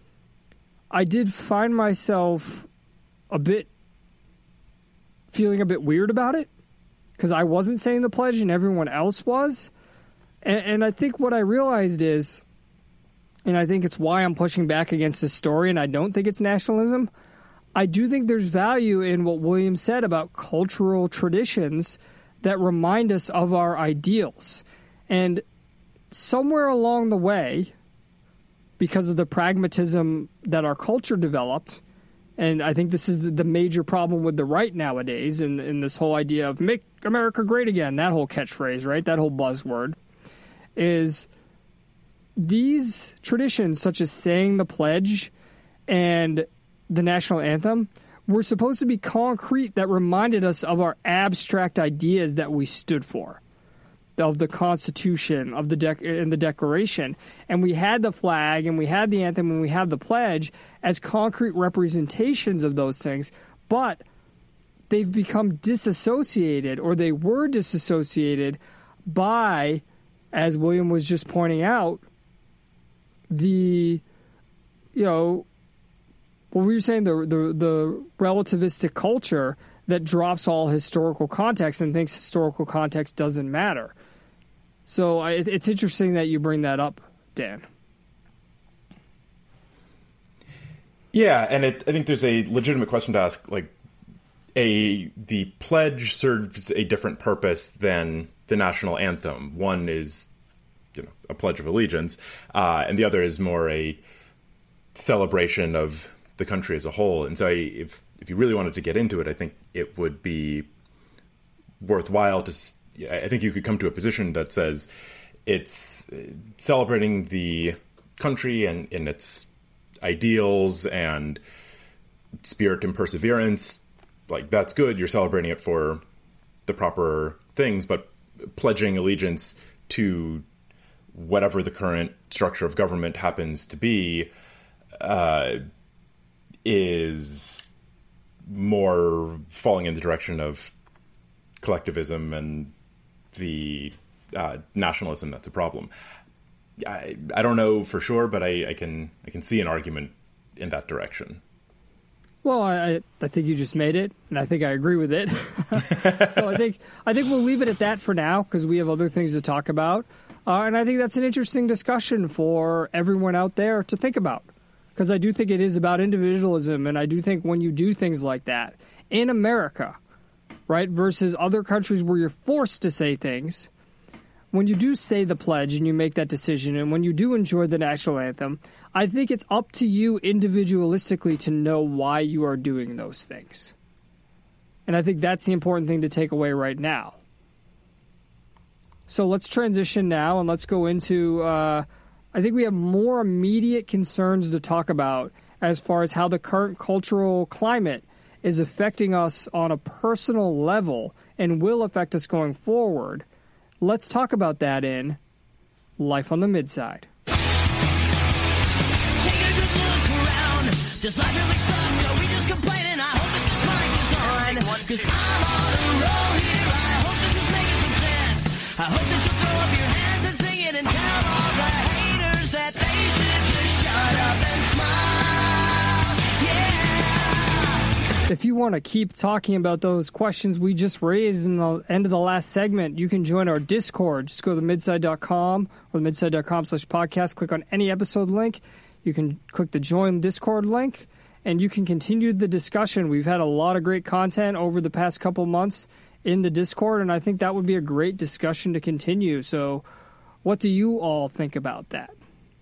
I did find myself a bit feeling a bit weird about it because I wasn't saying the pledge and everyone else was. And, and I think what I realized is, and I think it's why I'm pushing back against this story, and I don't think it's nationalism, I do think there's value in what William said about cultural traditions that remind us of our ideals. And somewhere along the way, because of the pragmatism that our culture developed, and I think this is the major problem with the right nowadays, and, and this whole idea of make America great again, that whole catchphrase, right, that whole buzzword, is these traditions such as saying the pledge and the national anthem were supposed to be concrete that reminded us of our abstract ideas that we stood for, of the Constitution, of the dec- and the Declaration. And we had the flag, and we had the anthem, and we had the pledge as concrete representations of those things, but they've become disassociated, or they were disassociated by, as William was just pointing out, the, you know, what were you saying, the, the, the relativistic culture that drops all historical context and thinks historical context doesn't matter. So I, it's interesting that you bring that up, Dan. Yeah, and it, I think there's a legitimate question to ask. Like, a the pledge serves a different purpose than the national anthem. One is, you know, a pledge of allegiance, uh, and the other is more a celebration of the country as a whole. And so, I, if if you really wanted to get into it, I think it would be worthwhile to. I think you could come to a position that says it's celebrating the country and in its ideals and spirit and perseverance. Like, that's good. You're celebrating it for the proper things, but pledging allegiance to whatever the current structure of government happens to be uh, is more falling in the direction of collectivism and the uh, nationalism that's a problem. I, I don't know for sure, but I, I can I can see an argument in that direction. Well, I I think you just made it, and I think I agree with it. So I think I think we'll leave it at that for now because we have other things to talk about, uh, and I think that's an interesting discussion for everyone out there to think about, because I do think it is about individualism, and I do think when you do things like that in America, right, versus other countries where you're forced to say things, when you do say the pledge and you make that decision, and when you do enjoy the national anthem, I think it's up to you individualistically to know why you are doing those things. And I think that's the important thing to take away right now. So let's transition now and let's go into, uh, I think we have more immediate concerns to talk about as far as how the current cultural climate is affecting us on a personal level and will affect us going forward. Let's talk about that in Life on the Midside. Does life really suck? Are we just complaining? I hope that this mic is on. Cause I'm on a roll here. I hope this is making some sense. I hope that you'll throw up your hands and sing it and tell all the haters that they should just shut up and smile. Yeah. If you want to keep talking about those questions we just raised in the end of the last segment, you can join our Discord. Just go to midside dot com or midside dot com slash podcast. Click on any episode link. You can click the join Discord link, and you can continue the discussion. We've had a lot of great content over the past couple months in the Discord, and I think that would be a great discussion to continue. So what do you all think about that?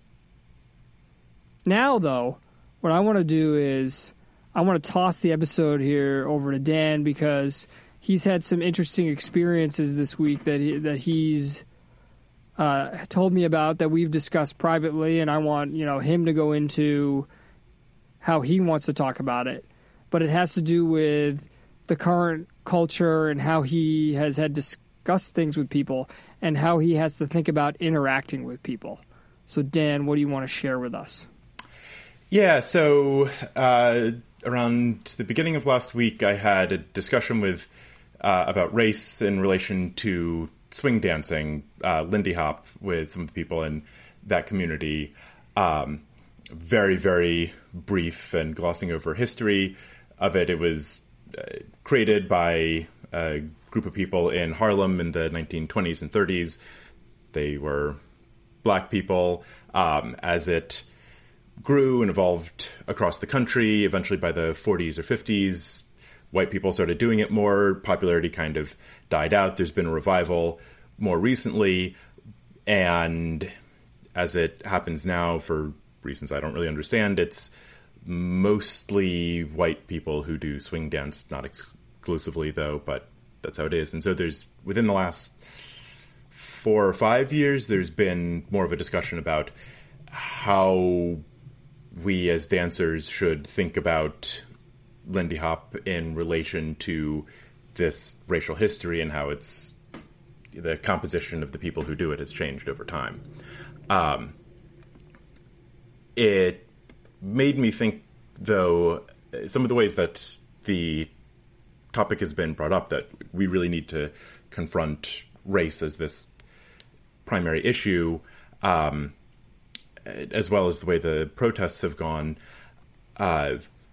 Now, though, what I want to do is I want to toss the episode here over to Dan, because he's had some interesting experiences this week that he, that he's uh, told me about, that we've discussed privately, and I want, you know, him to go into how he wants to talk about it. But it has to do with the current culture and how he has had discussed things with people and how he has to think about interacting with people. So, Dan, what do you want to share with us? Yeah, so uh, around the beginning of last week, I had a discussion with uh, about race in relation to swing dancing, uh, Lindy Hop, with some of the people in that community. Um, very, very brief and glossing over history of it. It was uh, created by a group of people in Harlem in the nineteen twenties and thirties. They were black people. Um, as it grew and evolved across the country, eventually by the forties or fifties, white people started doing it more. Popularity kind of died out. There's been a revival more recently. And as it happens now, for reasons I don't really understand, it's mostly white people who do swing dance, not exclusively though, but that's how it is. And so there's, within the last four or five years, there's been more of a discussion about how we as dancers should think about Lindy Hop in relation to this racial history and how it's, the composition of the people who do it has changed over time. Um, it made me think, though, some of the ways that the topic has been brought up, that we really need to confront race as this primary issue, um, as well as the way the protests have gone, uh,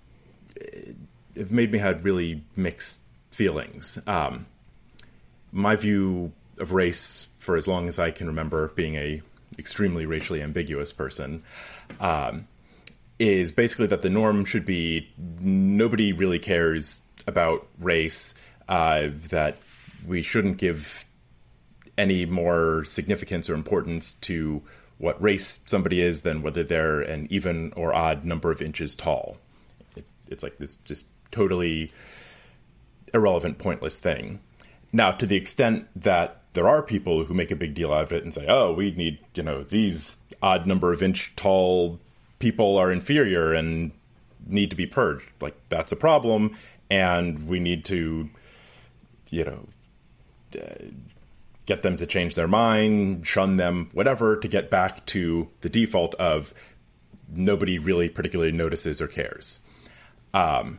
it made me have really mixed feelings. Um, my view of race, for as long as I can remember being a extremely racially ambiguous person, um, is basically that the norm should be nobody really cares about race, uh, that we shouldn't give any more significance or importance to what race somebody is than whether they're an even or odd number of inches tall. It, it's like this just totally irrelevant, pointless thing. Now, to the extent that there are people who make a big deal out of it and say, oh, we need, you know, these odd number of inch tall people are inferior and need to be purged. Like, that's a problem, and we need to, you know, uh, get them to change their mind, shun them, whatever, to get back to the default of nobody really particularly notices or cares. Um,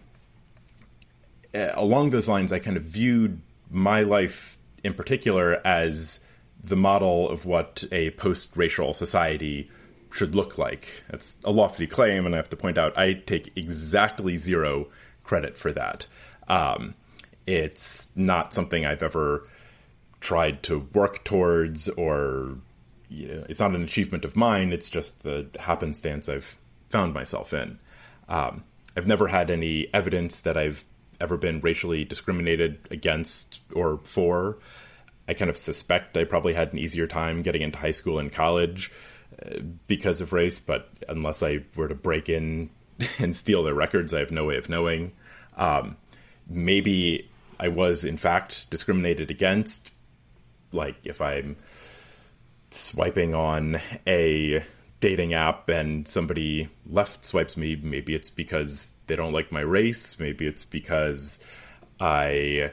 along those lines, I kind of viewed my life in particular as the model of what a post-racial society should look like. That's a lofty claim, and I have to point out I take exactly zero credit for that. Um, it's not something I've ever tried to work towards, or you know, it's not an achievement of mine. It's just the happenstance I've found myself in. Um, I've never had any evidence that I've ever been racially discriminated against or for. I kind of suspect I probably had an easier time getting into high school and college uh, because of race, but unless I were to break in and steal their records, I have no way of knowing. Um, maybe I was, in fact, discriminated against. Like, if I'm swiping on a dating app and somebody left swipes me, maybe it's because they don't like my race. Maybe it's because I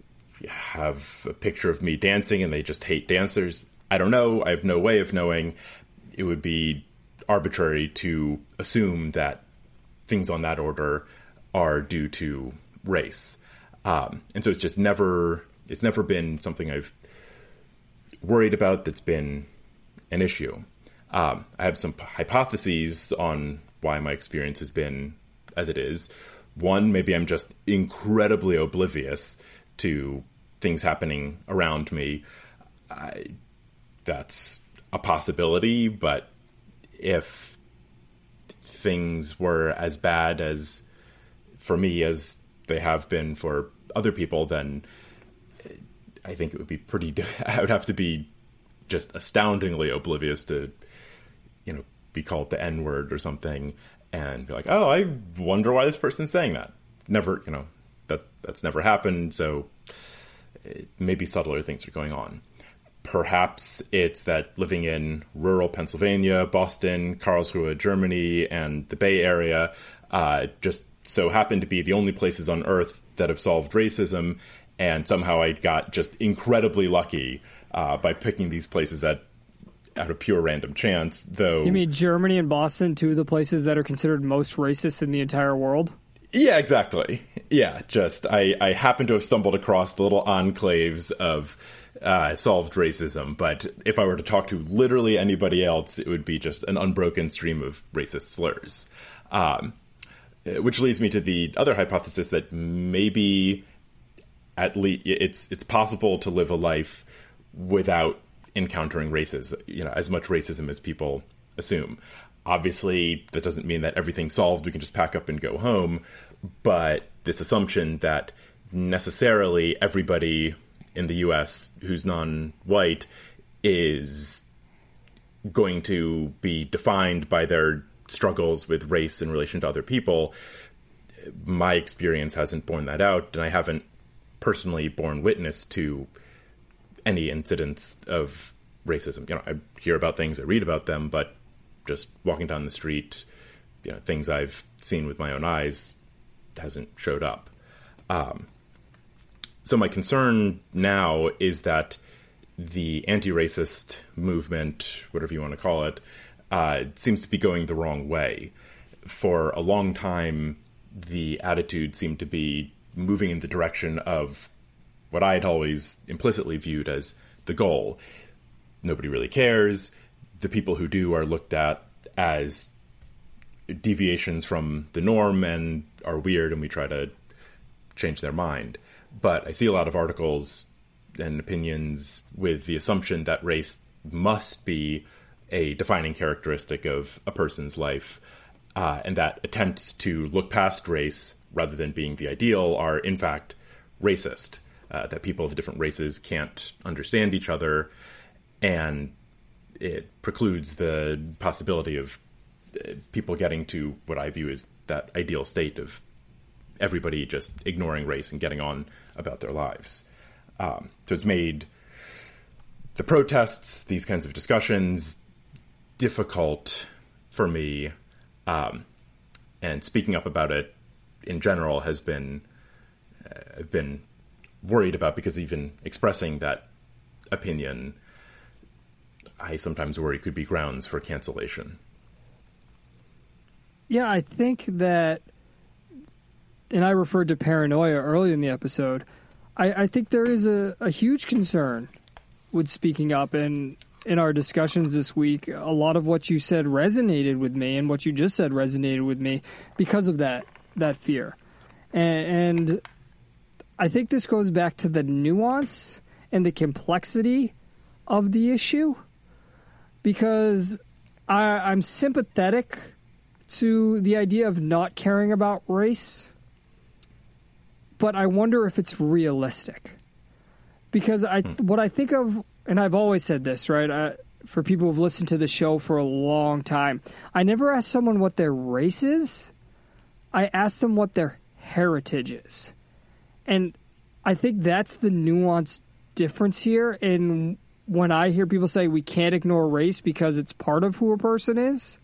have a picture of me dancing and they just hate dancers. I don't know. I have no way of knowing. It would be arbitrary to assume that things on that order are due to race. Um, and so it's just never, it's never been something I've worried about that's been an issue. Um, I have some hypotheses on why my experience has been as it is. One, maybe I'm just incredibly oblivious to things happening around me. I, that's a possibility, but if things were as bad as for me as they have been for other people, then I think it would be pretty, I would have to be just astoundingly oblivious to, you know, be called the N-word or something and be like, oh, I wonder why this person's saying that. Never, you know, that that's never happened. So it, maybe subtler things are going on. Perhaps it's that living in rural Pennsylvania, Boston, Karlsruhe, Germany, and the Bay Area uh, just so happen to be the only places on Earth that have solved racism. And somehow I got just incredibly lucky uh, by picking these places at out of pure random chance. Though, you mean Germany and Boston, two of the places that are considered most racist in the entire world? Yeah, exactly. Yeah, just I, I happen to have stumbled across the little enclaves of uh, solved racism. But if I were to talk to literally anybody else, it would be just an unbroken stream of racist slurs. Um, which leads me to the other hypothesis that maybe at least it's it's possible to live a life without encountering racism, you know, as much racism as people assume. Obviously, that doesn't mean that everything's solved. We can just pack up and go home. But this assumption that necessarily everybody in the U S who's non-white is going to be defined by their struggles with race in relation to other people, my experience hasn't borne that out, and I haven't personally borne witness to any incidents of racism. You know, I hear about things, I read about them, but just walking down the street, you know, things I've seen with my own eyes hasn't showed up. Um, so my concern now is that the anti-racist movement, whatever you want to call it, uh, seems to be going the wrong way. For a long time, the attitude seemed to be moving in the direction of what I had always implicitly viewed as the goal. Nobody really cares. The people who do are looked at as deviations from the norm and are weird, and we try to change their mind. But I see a lot of articles and opinions with the assumption that race must be a defining characteristic of a person's life, uh, and that attempts to look past race rather than being the ideal are, in fact, racist. Uh, that people of different races can't understand each other, and it precludes the possibility of uh, people getting to what I view as that ideal state of everybody just ignoring race and getting on about their lives. Um, so it's made the protests, these kinds of discussions, difficult for me, um, and speaking up about it in general has been uh, been worried about, because even expressing that opinion, I sometimes worry could be grounds for cancellation. Yeah, I think that, and I referred to paranoia early in the episode, I, I think there is a, a huge concern with speaking up, and in our discussions this week, a lot of what you said resonated with me, and what you just said resonated with me because of that that fear. And, and I think this goes back to the nuance and the complexity of the issue, because I, I'm sympathetic to the idea of not caring about race, but I wonder if it's realistic. Because I, what I think of, and I've always said this, right, I, for people who've listened to the show for a long time, I never ask someone what their race is. I ask them what their heritage is. And I think that's the nuanced difference here. And when I hear people say we can't ignore race because it's part of who a person is,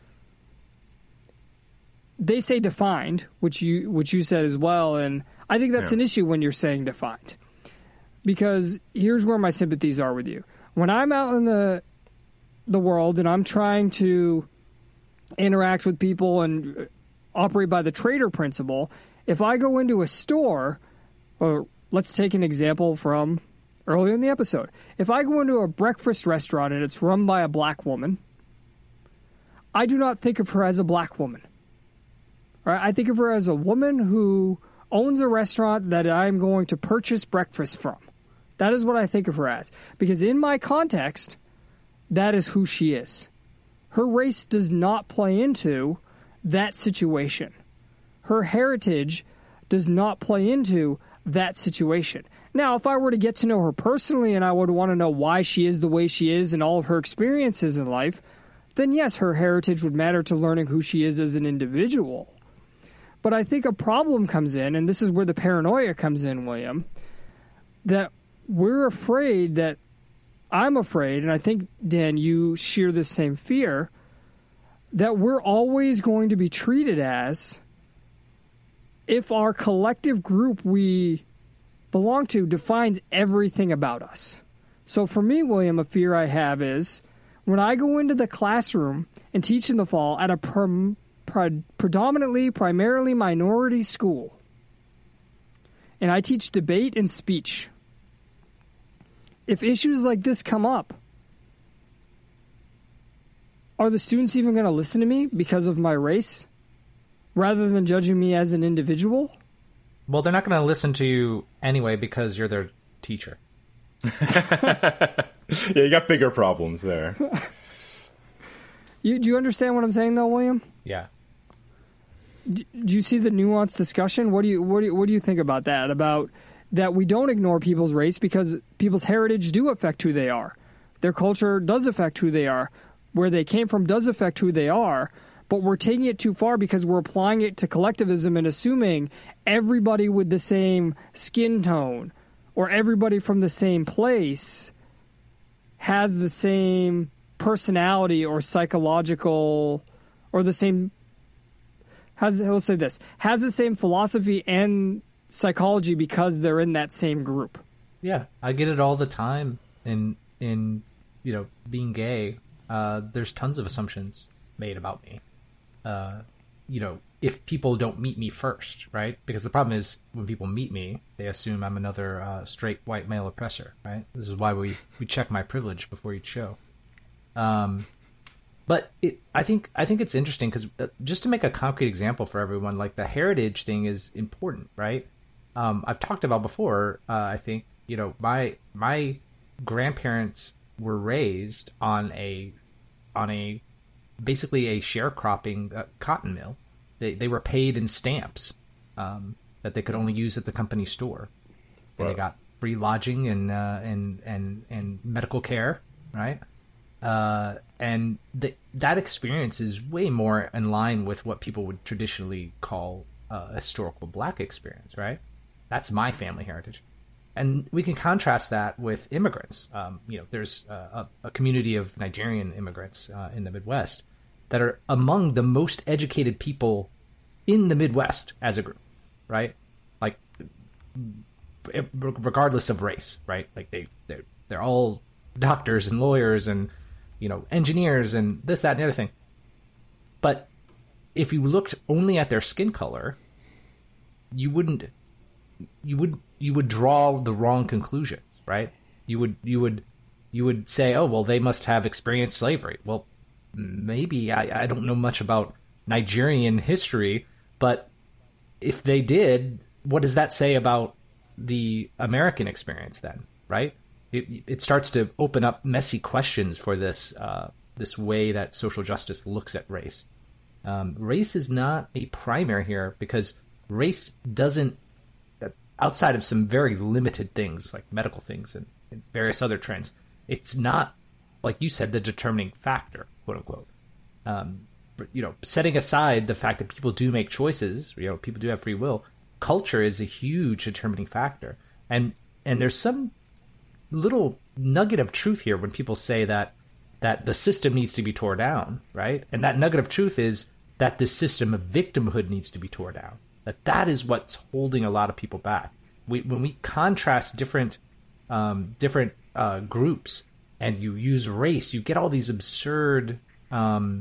they say defined, which you which you said as well. And I think that's yeah. an issue when you're saying defined. Because here's where my sympathies are with you. When I'm out in the the world and I'm trying to interact with people and operate by the trader principle. If I go into a store, or let's take an example from earlier in the episode. If I go into a breakfast restaurant and it's run by a black woman, I do not think of her as a black woman. Right? I think of her as a woman who owns a restaurant that I'm going to purchase breakfast from. That is what I think of her as. Because in my context, that is who she is. Her race does not play into that situation. Her heritage does not play into that situation. Now, if I were to get to know her personally and I would want to know why she is the way she is and all of her experiences in life, then yes, her heritage would matter to learning who she is as an individual. But I think a problem comes in, and this is where the paranoia comes in, William, that we're afraid that, I'm afraid, and I think, Dan, you share the same fear, that we're always going to be treated as if our collective group we belong to defines everything about us. So for me, William, a fear I have is when I go into the classroom and teach in the fall at a pre- pre- predominantly, primarily minority school, and I teach debate and speech, if issues like this come up, are the students even going to listen to me because of my race rather than judging me as an individual? Well, they're not going to listen to you anyway because you're their teacher. Yeah, you got bigger problems there. you, do you understand what I'm saying, though, William? Yeah. Do, do you see the nuanced discussion? What do you what do you, what do you think about that? About that we don't ignore people's race because people's heritage do affect who they are. Their culture does affect who they are. Where they came from does affect who they are. But we're taking it too far because we're applying it to collectivism and assuming everybody with the same skin tone or everybody from the same place has the same personality or psychological or the same, has, let's say this, has the same philosophy and psychology because they're in that same group. Yeah, I get it all the time in, in you know, being gay. Uh, there's tons of assumptions made about me. Uh, you know, if people don't meet me first, right? Because the problem is when people meet me, they assume I'm another uh, straight white male oppressor, right? This is why we, we check my privilege before each show. Um, but it, I think I think it's interesting because uh, just to make a concrete example for everyone, like the heritage thing is important, right? Um, I've talked about before. Uh, I think you know my my grandparents were raised on a on a basically a sharecropping uh, cotton mill. They they were paid in stamps um, that they could only use at the company store. And they got free lodging and uh, and and and medical care, right? Uh, and the, that experience is way more in line with what people would traditionally call a historical black experience, right? That's my family heritage. And we can contrast that with immigrants. Um, you know, there's uh, a, a community of Nigerian immigrants uh, in the Midwest that are among the most educated people in the Midwest as a group, right? Like, regardless of race, right? Like they they're they're all doctors and lawyers and you know engineers and this, that, and the other thing. But if you looked only at their skin color, you wouldn't you would you would draw the wrong conclusions, right? You would you would you would say, oh well, they must have experienced slavery. Well, maybe I, I don't know much about Nigerian history, but if they did, what does that say about the American experience then, right? It, it starts to open up messy questions for this uh, this way that social justice looks at race. Um, race is not a primary here because race doesn't, outside of some very limited things like medical things and, and various other trends, it's not, like you said, the determining factor, quote unquote. Um, you know, setting aside the fact that people do make choices, you know, people do have free will, culture is a huge determining factor. And and there's some little nugget of truth here when people say that that the system needs to be torn down, right? And that nugget of truth is that the system of victimhood needs to be torn down. That that is what's holding a lot of people back. We, when we contrast different um, different uh, groups and you use race, you get all these absurd um,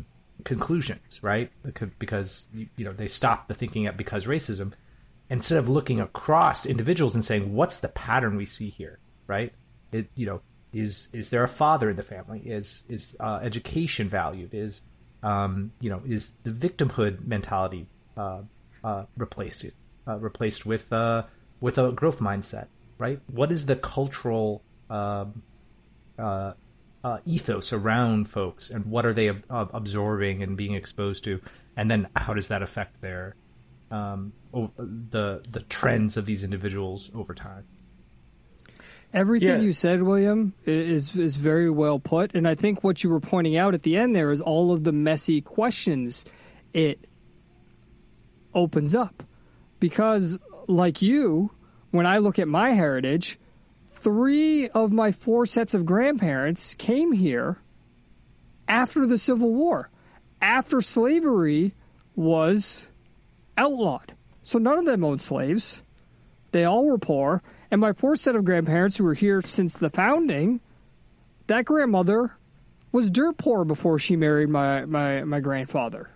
conclusions, right? Because, you know, they stop the thinking at because racism, instead of looking across individuals and saying, what's the pattern we see here, right? It, you know, is is there a father in the family? Is is uh, education valued? Is um, you know, is the victimhood mentality uh, uh, replaced uh, replaced with uh, with a growth mindset, right? What is the cultural uh, uh, uh, ethos around folks, and what are they ab- absorbing and being exposed to, and then how does that affect their um, the the trends of these individuals over time? Everything Yeah. you said, William, is is very well put, and I think what you were pointing out at the end there is all of the messy questions it opens up. Because, like you, when I look at my heritage, three of my four sets of grandparents came here after the Civil War, after slavery was outlawed. So none of them owned slaves. They all were poor. And my fourth set of grandparents, who were here since the founding, that grandmother was dirt poor before she married my, my, my grandfather.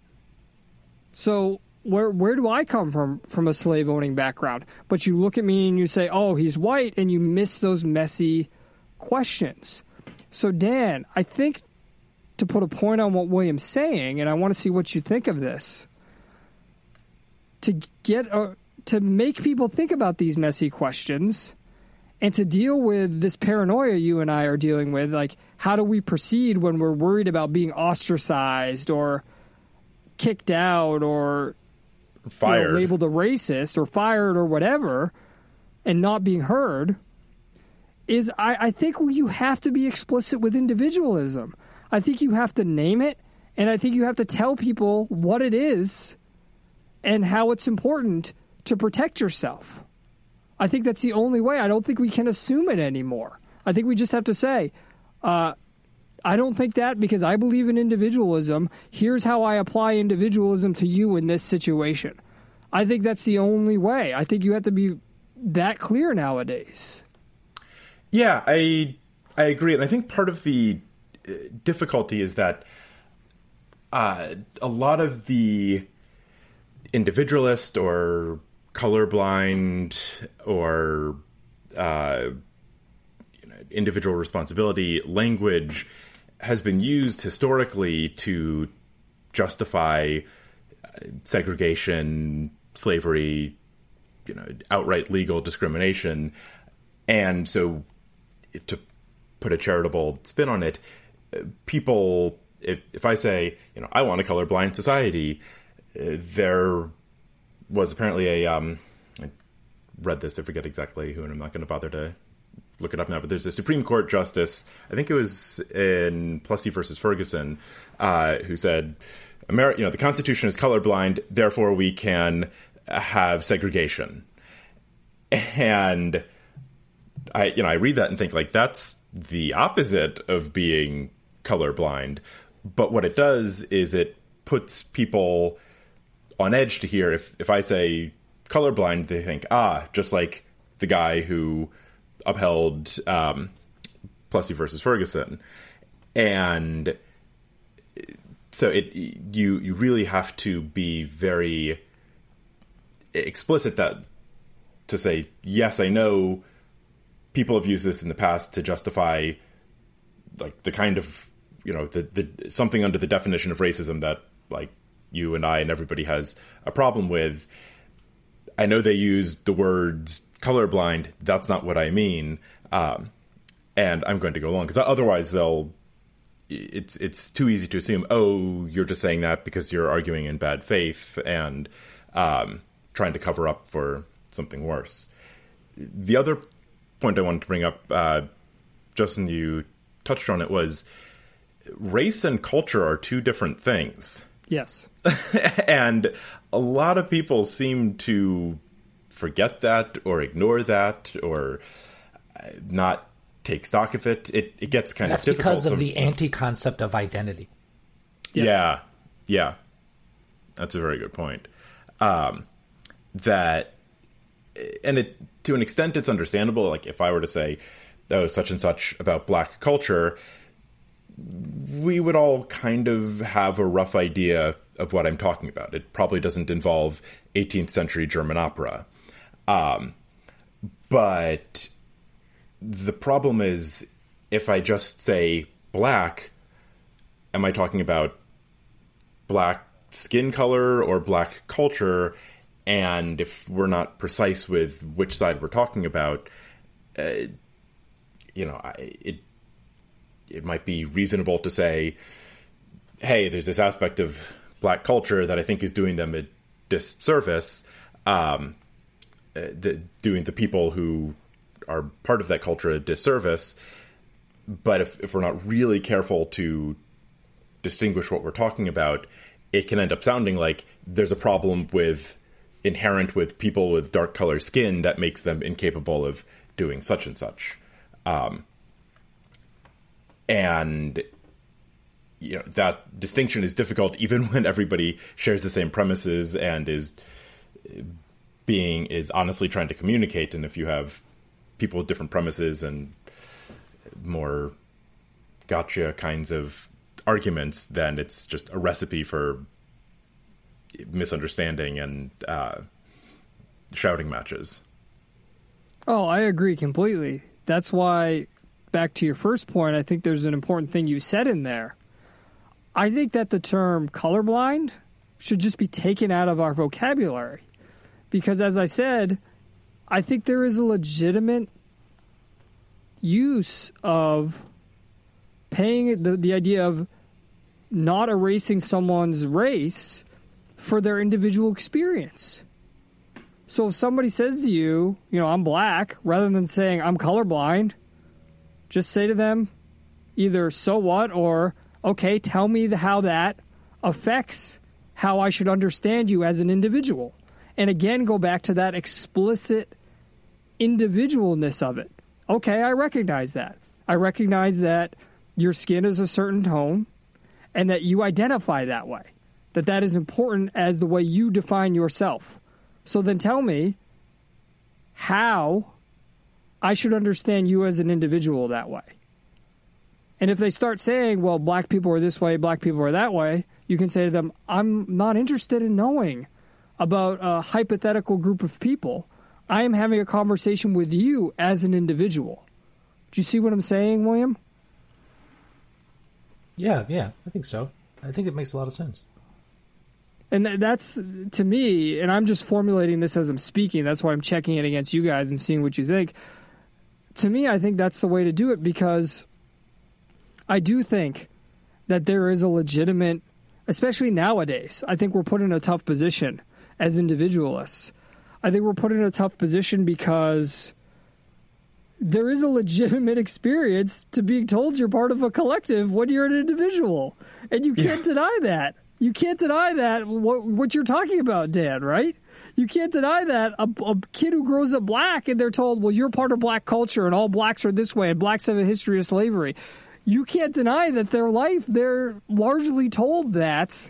So where where do I come from, from a slave-owning background? But you look at me and you say, oh, he's white, and you miss those messy questions. So, Dan, I think to put a point on what William's saying, and I want to see what you think of this, to get a... to make people think about these messy questions and to deal with this paranoia you and I are dealing with, like, how do we proceed when we're worried about being ostracized or kicked out or Fired. you know, labeled a racist or fired or whatever and not being heard, is I, I think you have to be explicit with individualism. I think you have to name it, and I think you have to tell people what it is and how it's important to protect yourself. I think that's the only way. I don't think we can assume it anymore. I think we just have to say, uh, I don't think that because I believe in individualism. Here's how I apply individualism to you in this situation. I think that's the only way. I think you have to be that clear nowadays. Yeah, I I agree. And I think part of the uh, difficulty is that uh, a lot of the individualist or colorblind or uh, you know, individual responsibility language has been used historically to justify segregation, slavery, you know, outright legal discrimination. And so, to put a charitable spin on it, people, if, if I say, you know, I want a colorblind society, uh, there was apparently a, um, I read this, I forget exactly who, and I'm not going to bother to look it up now, but there's a Supreme Court justice, I think it was in Plessy versus Ferguson, uh, who said, Ameri- you know, the Constitution is colorblind, therefore we can have segregation. And I, you know, I read that and think, like, that's the opposite of being colorblind. But what it does is it puts people on edge to hear. If, if I say colorblind, they think, ah, just like the guy who upheld um, Plessy versus Ferguson. And so it you you really have to be very explicit that to say, yes, I know people have used this in the past to justify like the kind of, you know, the, the something under the definition of racism that like you and I and everybody has a problem with. I know they use the words colorblind. That's not what I mean. Um, and I'm going to go along because otherwise they'll, it's, it's too easy to assume, oh, you're just saying that because you're arguing in bad faith and um, trying to cover up for something worse. The other point I wanted to bring up, uh, Justin, you touched on it, was race and culture are two different things. Yes. And a lot of people seem to forget that or ignore that or not take stock of it. It, it gets kind That's of difficult. That's because of the anti-concept of identity. Yeah. yeah. Yeah. That's a very good point. Um, that, and it, to an extent, it's understandable. Like if I were to say, oh, such and such about black culture, we would all kind of have a rough idea of what I'm talking about. It probably doesn't involve eighteenth century German opera. Um, but the problem is, if I just say black, am I talking about black skin color or black culture? And if we're not precise with which side we're talking about, uh, you know, it it might be reasonable to say, hey, there's this aspect of black culture that I think is doing them a disservice, um, the, doing the people who are part of that culture a disservice. But if, if we're not really careful to distinguish what we're talking about, it can end up sounding like there's a problem with inherent with people with dark colored skin that makes them incapable of doing such and such. Um, and, you know, that distinction is difficult even when everybody shares the same premises and is being, is honestly trying to communicate. And if you have people with different premises and more gotcha kinds of arguments, then it's just a recipe for misunderstanding and uh, shouting matches. Oh, I agree completely. That's why, back to your first point, I think there's an important thing you said in there. I think that the term colorblind should just be taken out of our vocabulary. Because as I said, I think there is a legitimate use of paying the, the idea of not erasing someone's race for their individual experience. So if somebody says to you, you know, I'm black, rather than saying I'm colorblind, just say to them either so what or, okay, tell me the, how that affects how I should understand you as an individual. And again, go back to that explicit individualness of it. Okay, I recognize that. I recognize that your skin is a certain tone and that you identify that way, that that is important as the way you define yourself. So then tell me how I should understand you as an individual that way. And if they start saying, well, black people are this way, black people are that way, you can say to them, I'm not interested in knowing about a hypothetical group of people. I am having a conversation with you as an individual. Do you see what I'm saying, William? Yeah, yeah, I think so. I think it makes a lot of sense. And that's, to me, and I'm just formulating this as I'm speaking, that's why I'm checking it against you guys and seeing what you think. To me, I think that's the way to do it, because I do think that there is a legitimate, especially nowadays, I think we're put in a tough position as individualists. I think we're put in a tough position because there is a legitimate experience to being told you're part of a collective when you're an individual. And you can't yeah. deny that. You can't deny that, what, what you're talking about, Dan, right? You can't deny that a, a kid who grows up black and they're told, well, you're part of black culture and all blacks are this way and blacks have a history of slavery. You can't deny that their life, they're largely told that,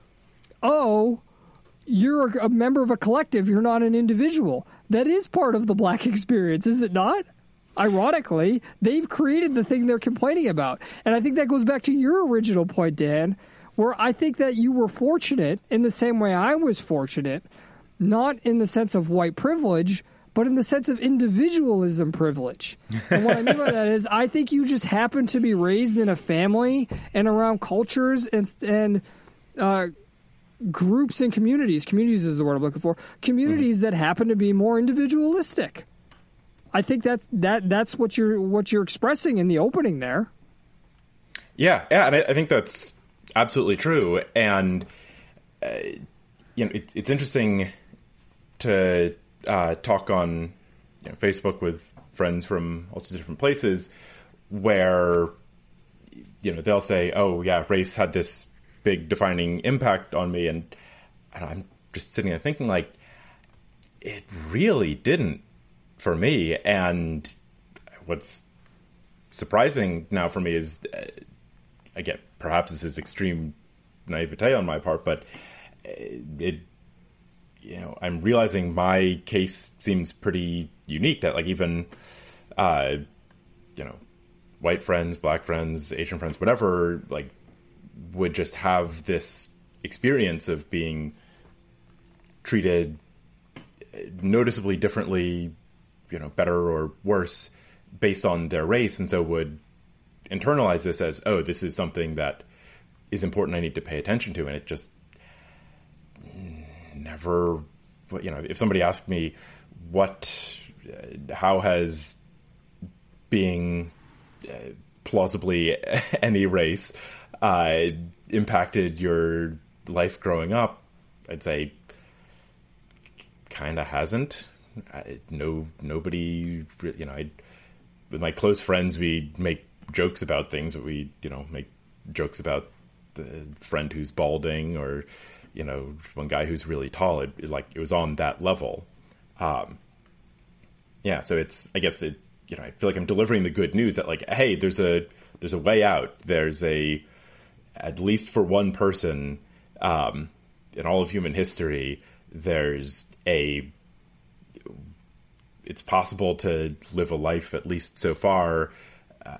oh, you're a, a member of a collective, you're not an individual. That is part of the black experience, is it not? Ironically, they've created the thing they're complaining about. And I think that goes back to your original point, Dan, where I think that you were fortunate in the same way I was fortunate, not in the sense of white privilege, but in the sense of individualism privilege. And what I mean by that is I think you just happen to be raised in a family and around cultures and and uh, groups and communities. Communities is the word I'm looking for. Communities mm-hmm. that happen to be more individualistic. I think that that that's what you're what you're expressing in the opening there. Yeah, yeah, and I, I think that's absolutely true. And uh, you know, it, it's interesting to uh, talk on you know, Facebook with friends from all sorts of different places, where you know they'll say, "Oh, yeah, race had this big defining impact on me," and, and I'm just sitting there thinking, like, it really didn't for me. And what's surprising now for me is, uh, again, perhaps this is extreme naivete on my part, but it, you know, I'm realizing my case seems pretty unique. That, like, even, uh, you know, white friends, black friends, Asian friends, whatever, like, would just have this experience of being treated noticeably differently, you know, better or worse based on their race, and so would internalize this as, oh, this is something that is important, I need to pay attention to. And it just never, you know, if somebody asked me what, how has being plausibly any race uh, impacted your life growing up, I'd say kind of hasn't. I, no, nobody, you know, I, with my close friends, we make jokes about things, but we, you know, make jokes about the friend who's balding, or, you know, one guy who's really tall. It, it like, it was on that level. Um, yeah. So it's, I guess it, you know, I feel like I'm delivering the good news that, like, hey, there's a, there's a way out. There's a, at least for one person, um, in all of human history, there's a, it's possible to live a life, at least so far, uh,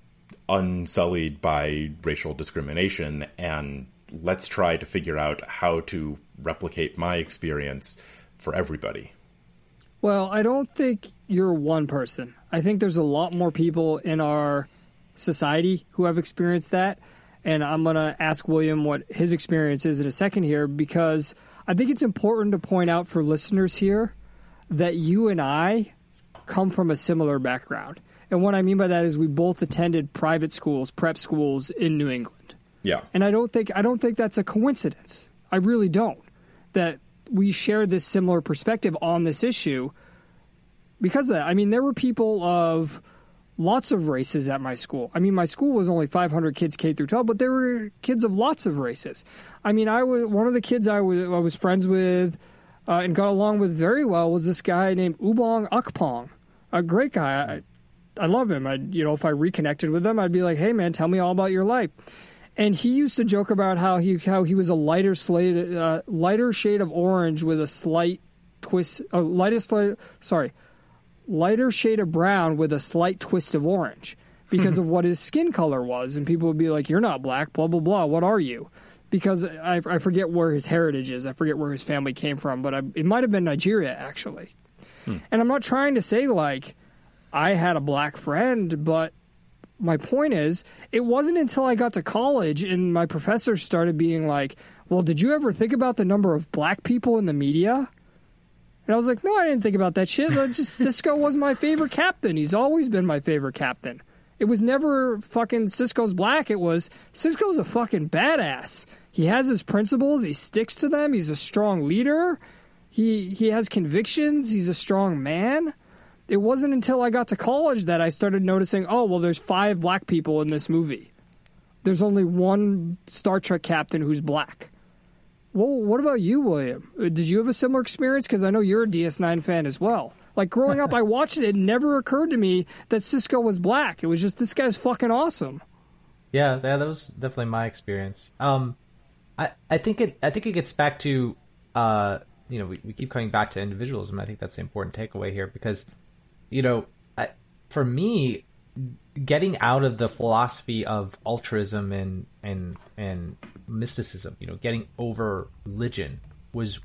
unsullied by racial discrimination, and let's try to figure out how to replicate my experience for everybody. Well, I don't think you're one person. I think there's a lot more people in our society who have experienced that, and I'm going to ask William what his experience is in a second here, because I think it's important to point out for listeners here that you and I come from a similar background. And what I mean by that is we both attended private schools, prep schools in New England. Yeah. And I don't think I don't think that's a coincidence. I really don't. That we share this similar perspective on this issue because of that. I mean, there were people of lots of races at my school. I mean, my school was only five hundred kids K through twelve, but there were kids of lots of races. I mean, I was one of the kids I was, I was friends with uh, and got along with very well was this guy named Ubong Akpong, a great guy. I, I love him. I, you know, if I reconnected with him, I'd be like, "Hey, man, tell me all about your life." And he used to joke about how he how he was a lighter slate, uh, lighter shade of orange with a slight twist, uh, lightest light, sorry, lighter shade of brown with a slight twist of orange because of what his skin color was. And people would be like, "You're not black, blah blah blah. What are you?" Because I, I forget where his heritage is. I forget where his family came from, but I, it might have been Nigeria actually. Hmm. And I'm not trying to say like I had a black friend, but my point is, it wasn't until I got to college and my professors started being like, "Well, did you ever think about the number of black people in the media?" And I was like, "No, I didn't think about that shit. Just Sisko was my favorite captain. He's always been my favorite captain. It was never fucking Sisko's black. It was Sisko's a fucking badass. He has his principles. He sticks to them. He's a strong leader. He he has convictions. He's a strong man." It wasn't until I got to college that I started noticing, oh, well, there's five black people in this movie. There's only one Star Trek captain who's black. Well, what about you, William? Did you have a similar experience? Because I know you're a D S nine fan as well. Like, growing up, I watched it. It never occurred to me that Sisko was black. It was just, this guy's fucking awesome. Yeah, that was definitely my experience. Um, I, I think it I think it gets back to, uh, you know, we, we keep coming back to individualism. I think that's the important takeaway here because, you know, I, for me, getting out of the philosophy of altruism and, and and mysticism, you know, getting over religion was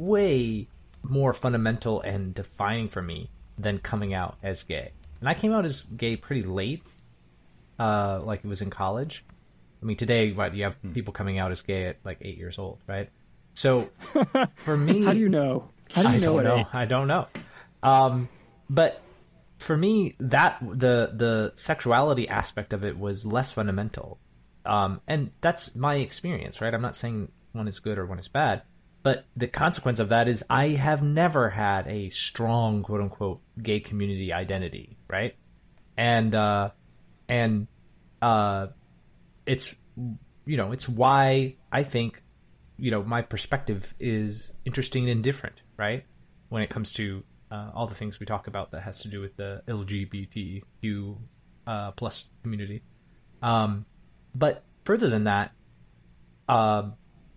way more fundamental and defining for me than coming out as gay. And I came out as gay pretty late, uh, like it was in college. I mean, today, what, you have people coming out as gay at like eight years old, right? So for me... How do you know? How do you I know don't know. eight? I don't know. Um, but... For me, that the the sexuality aspect of it was less fundamental, um, and that's my experience, right? I'm not saying one is good or one is bad, but the consequence of that is I have never had a strong "quote unquote" gay community identity, right? And uh, and uh, it's you know it's why I think you know my perspective is interesting and different, right? When it comes to Uh, all the things we talk about that has to do with the L G B T Q uh, plus community. Um, but further than that, uh,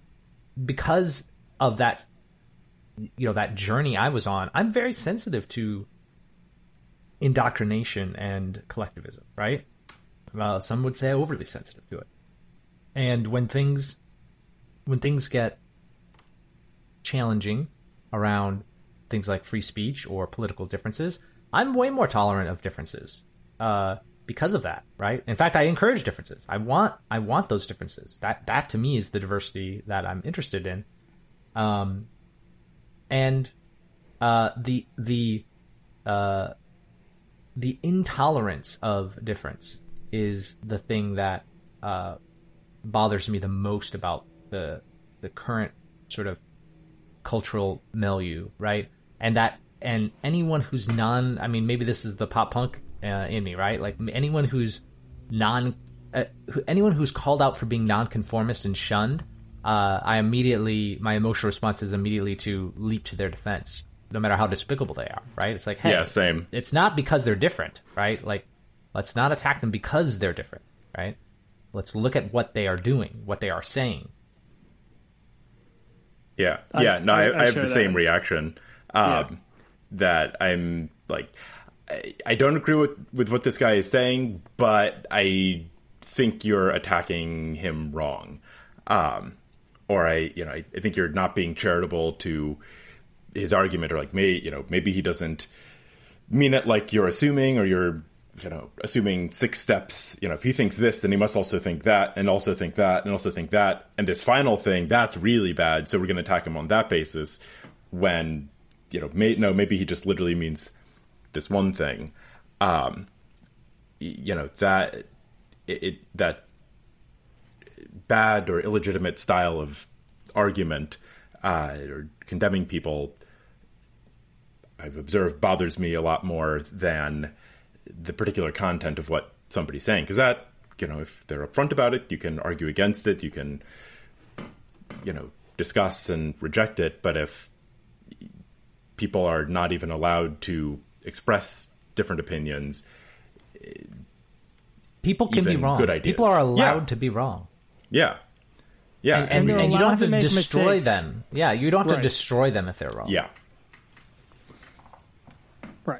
because of that, you know, that journey I was on, I'm very sensitive to indoctrination and collectivism, right? Uh, some would say overly sensitive to it. And when things when things get challenging around things like free speech or political differences, I'm way more tolerant of differences uh, because of that, right? In fact, I encourage differences. I want I want those differences. That that to me is the diversity that I'm interested in. Um, and uh, the the uh, the intolerance of difference is the thing that uh, bothers me the most about the the current sort of cultural milieu, right? And that, and anyone who's non, I mean, maybe this is the pop punk uh, in me, right? Like anyone who's non, uh, who, anyone who's called out for being nonconformist and shunned, uh, I immediately, my emotional response is immediately to leap to their defense, no matter how despicable they are, right? It's like, hey, yeah, same. It's not because they're different, right? Like, let's not attack them because they're different, right? Let's look at what they are doing, what they are saying. Yeah, yeah. I, no, I, I, I have the that. same reaction. Um, yeah. That I'm like, I, I don't agree with, with what this guy is saying, but I think you're attacking him wrong. Um, or I, you know, I, I think you're not being charitable to his argument, or like, may, you know, maybe he doesn't mean it like you're assuming, or you're, you know, assuming six steps. You know, if he thinks this, then he must also think that, and also think that, and also think that. And this final thing, that's really bad, so we're going to attack him on that basis, when, you know, may, no, maybe he just literally means this one thing. Um, you know, that, it, it that bad or illegitimate style of argument, uh, or condemning people, I've observed bothers me a lot more than the particular content of what somebody's saying. Because that, you know, if they're upfront about it, you can argue against it, you can, you know, discuss and reject it. But if people are not even allowed to express different opinions, people can be wrong. Good ideas. People are allowed yeah. to be wrong. Yeah. Yeah. And, and, and, and you don't have to, to destroy mistakes. them. Yeah, you don't have right. to destroy them if they're wrong. Yeah. Right.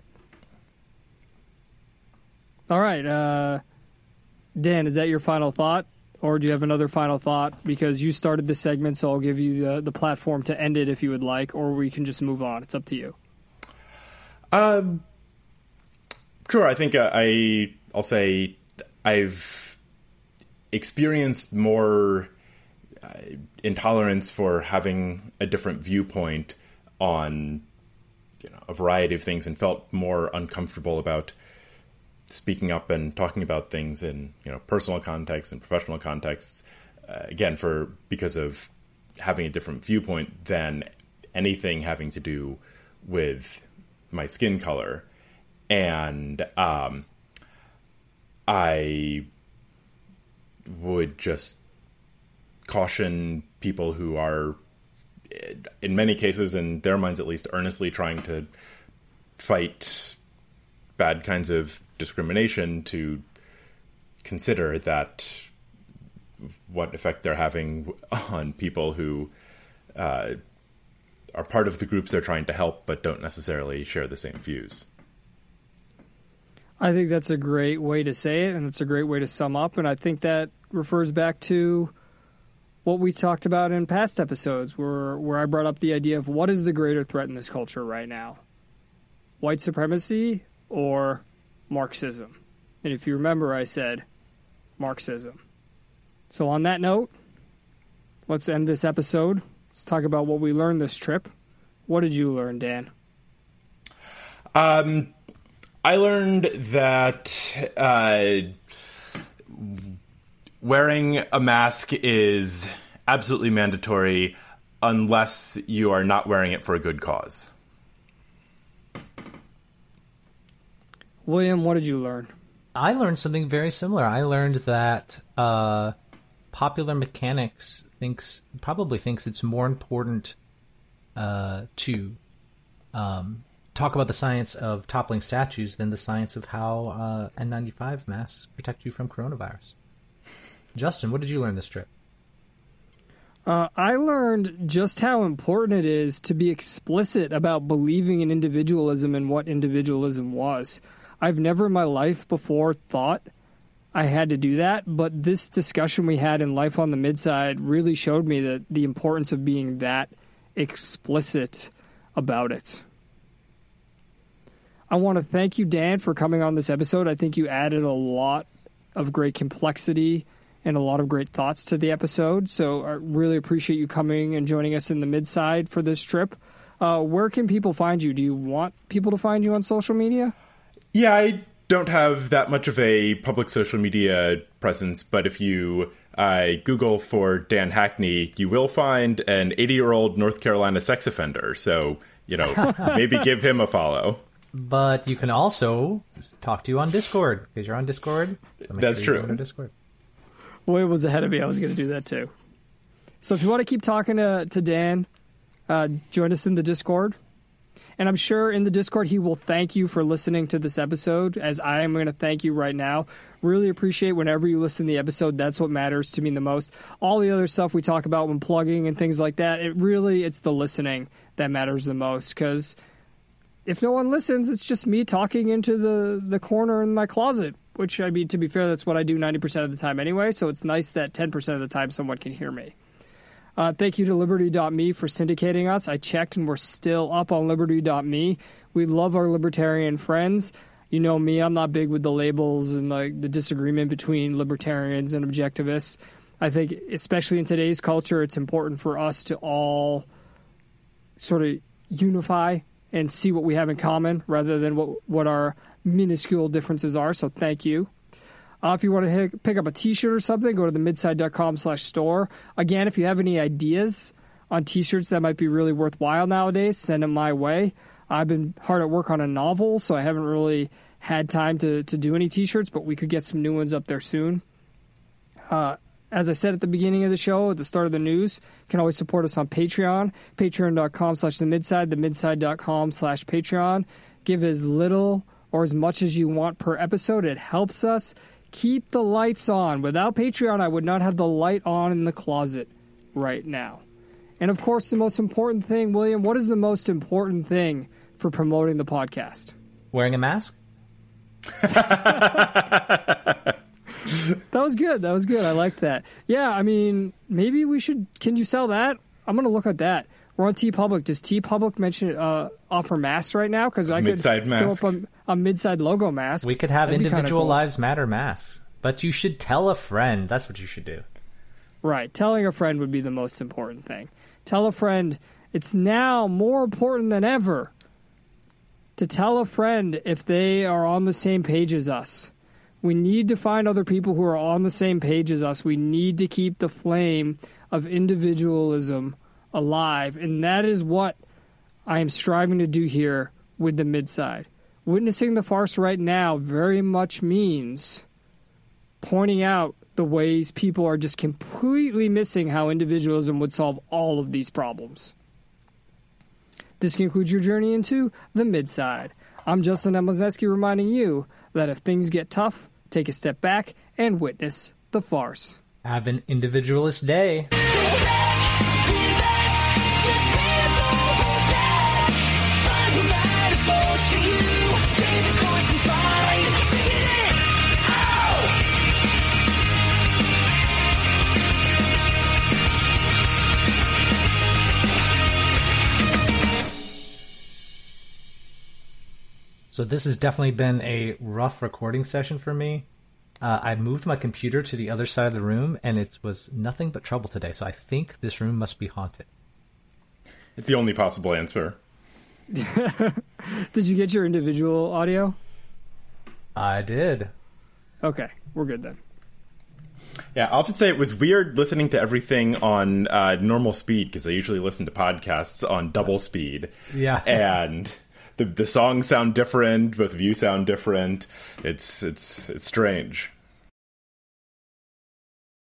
All right. Uh, Dan, is that your final thought? Or do you have another final thought? Because you started the segment, so I'll give you the, the platform to end it if you would like, or we can just move on. It's up to you. Um, sure. I think uh, I, I'll say I've experienced more uh, intolerance for having a different viewpoint on, you know, a variety of things, and felt more uncomfortable about speaking up and talking about things in, you know, personal contexts and professional contexts, uh, again, for because of having a different viewpoint than anything having to do with my skin color. And um, I would just caution people who are, in many cases, in their minds at least, earnestly trying to fight bad kinds of discrimination, to consider that what effect they're having on people who uh, are part of the groups they're trying to help but don't necessarily share the same views. I think that's a great way to say it, and it's a great way to sum up, and I think that refers back to what we talked about in past episodes, where where I brought up the idea of what is the greater threat in this culture right now? White supremacy or Marxism? And if you remember, I said Marxism. So on that note, let's end this episode. Let's talk about what we learned this trip. What did you learn, Dan? Um, I learned that uh, wearing a mask is absolutely mandatory unless you are not wearing it for a good cause. William, what did you learn? I learned something very similar. I learned that uh, Popular Mechanics thinks probably thinks it's more important uh, to um, talk about the science of toppling statues than the science of how uh, N ninety-five masks protect you from coronavirus. Justin, what did you learn this trip? Uh, I learned just how important it is to be explicit about believing in individualism and what individualism was. I've never in my life before thought I had to do that. But this discussion we had in Life on the Midside really showed me that the importance of being that explicit about it. I want to thank you, Dan, for coming on this episode. I think you added a lot of great complexity and a lot of great thoughts to the episode. So I really appreciate you coming and joining us in the Midside for this trip. Uh, where can people find you? Do you want people to find you on social media? Yeah, I don't have that much of a public social media presence, but if you uh, Google for Dan Hackney, you will find an eighty-year-old North Carolina sex offender. So, you know, maybe give him a follow. But you can also talk to you on Discord, because you're on Discord. So That's sure true. On Discord. Wade was ahead of me. I was going to do that too. So if you want to keep talking to, to Dan, uh, join us in the Discord. And I'm sure in the Discord he will thank you for listening to this episode, as I am going to thank you right now. Really appreciate whenever you listen to the episode. That's what matters to me the most. All the other stuff we talk about when plugging and things like that, it really, it's the listening that matters the most, because if no one listens, it's just me talking into the, the corner in my closet, which, I mean, to be fair, that's what I do ninety percent of the time anyway, so it's nice that ten percent of the time someone can hear me. Uh, thank you to Liberty dot me for syndicating us. I checked, and we're still up on Liberty dot me. We love our libertarian friends. You know me, I'm not big with the labels and like the disagreement between libertarians and objectivists. I think, especially in today's culture, it's important for us to all sort of unify and see what we have in common rather than what, what our minuscule differences are. So thank you. Uh, if you want to hit, pick up a T-shirt or something, go to the midside dot com slash store. Again, if you have any ideas on T-shirts that might be really worthwhile nowadays, send them my way. I've been hard at work on a novel, so I haven't really had time to, to do any T-shirts, but we could get some new ones up there soon. Uh, as I said at the beginning of the show, at the start of the news, you can always support us on Patreon, patreon dot com slash the midside, the midside dot com slash Patreon. Give as little or as much as you want per episode. It helps us keep the lights on. Without Patreon, I would not have the light on in the closet right now. And of course, the most important thing, William, what is the most important thing for promoting the podcast? Wearing a mask? That was good. That was good. I like that. Yeah, I mean, maybe we should... Can you sell that? I'm going to look at that. We're on TeePublic. Does TeePublic mention uh, offer masks right now? Because I Midside could mask. throw up a, a Midside logo mask. We could have That'd be kinda individual cool. lives matter masks. But you should tell a friend. That's what you should do. Right. Telling a friend would be the most important thing. Tell a friend. It's now more important than ever to tell a friend if they are on the same page as us. We need to find other people who are on the same page as us. We need to keep the flame of individualism alive. And that is what I am striving to do here with the Midside. Witnessing the farce right now very much means pointing out the ways people are just completely missing how individualism would solve all of these problems. This concludes your journey into the Midside. I'm Justin M. Lesniewski reminding you that if things get tough, take a step back and witness the farce. Have an individualist day. So this has definitely been a rough recording session for me. Uh, I moved my computer to the other side of the room, and it was nothing but trouble today. So I think this room must be haunted. It's the only possible answer. Did you get your individual audio? I did. Okay, we're good then. Yeah, I often say it was weird listening to everything on uh, normal speed, because I usually listen to podcasts on double speed. Yeah. And the the songs sound different, both of you sound different. It's it's it's strange.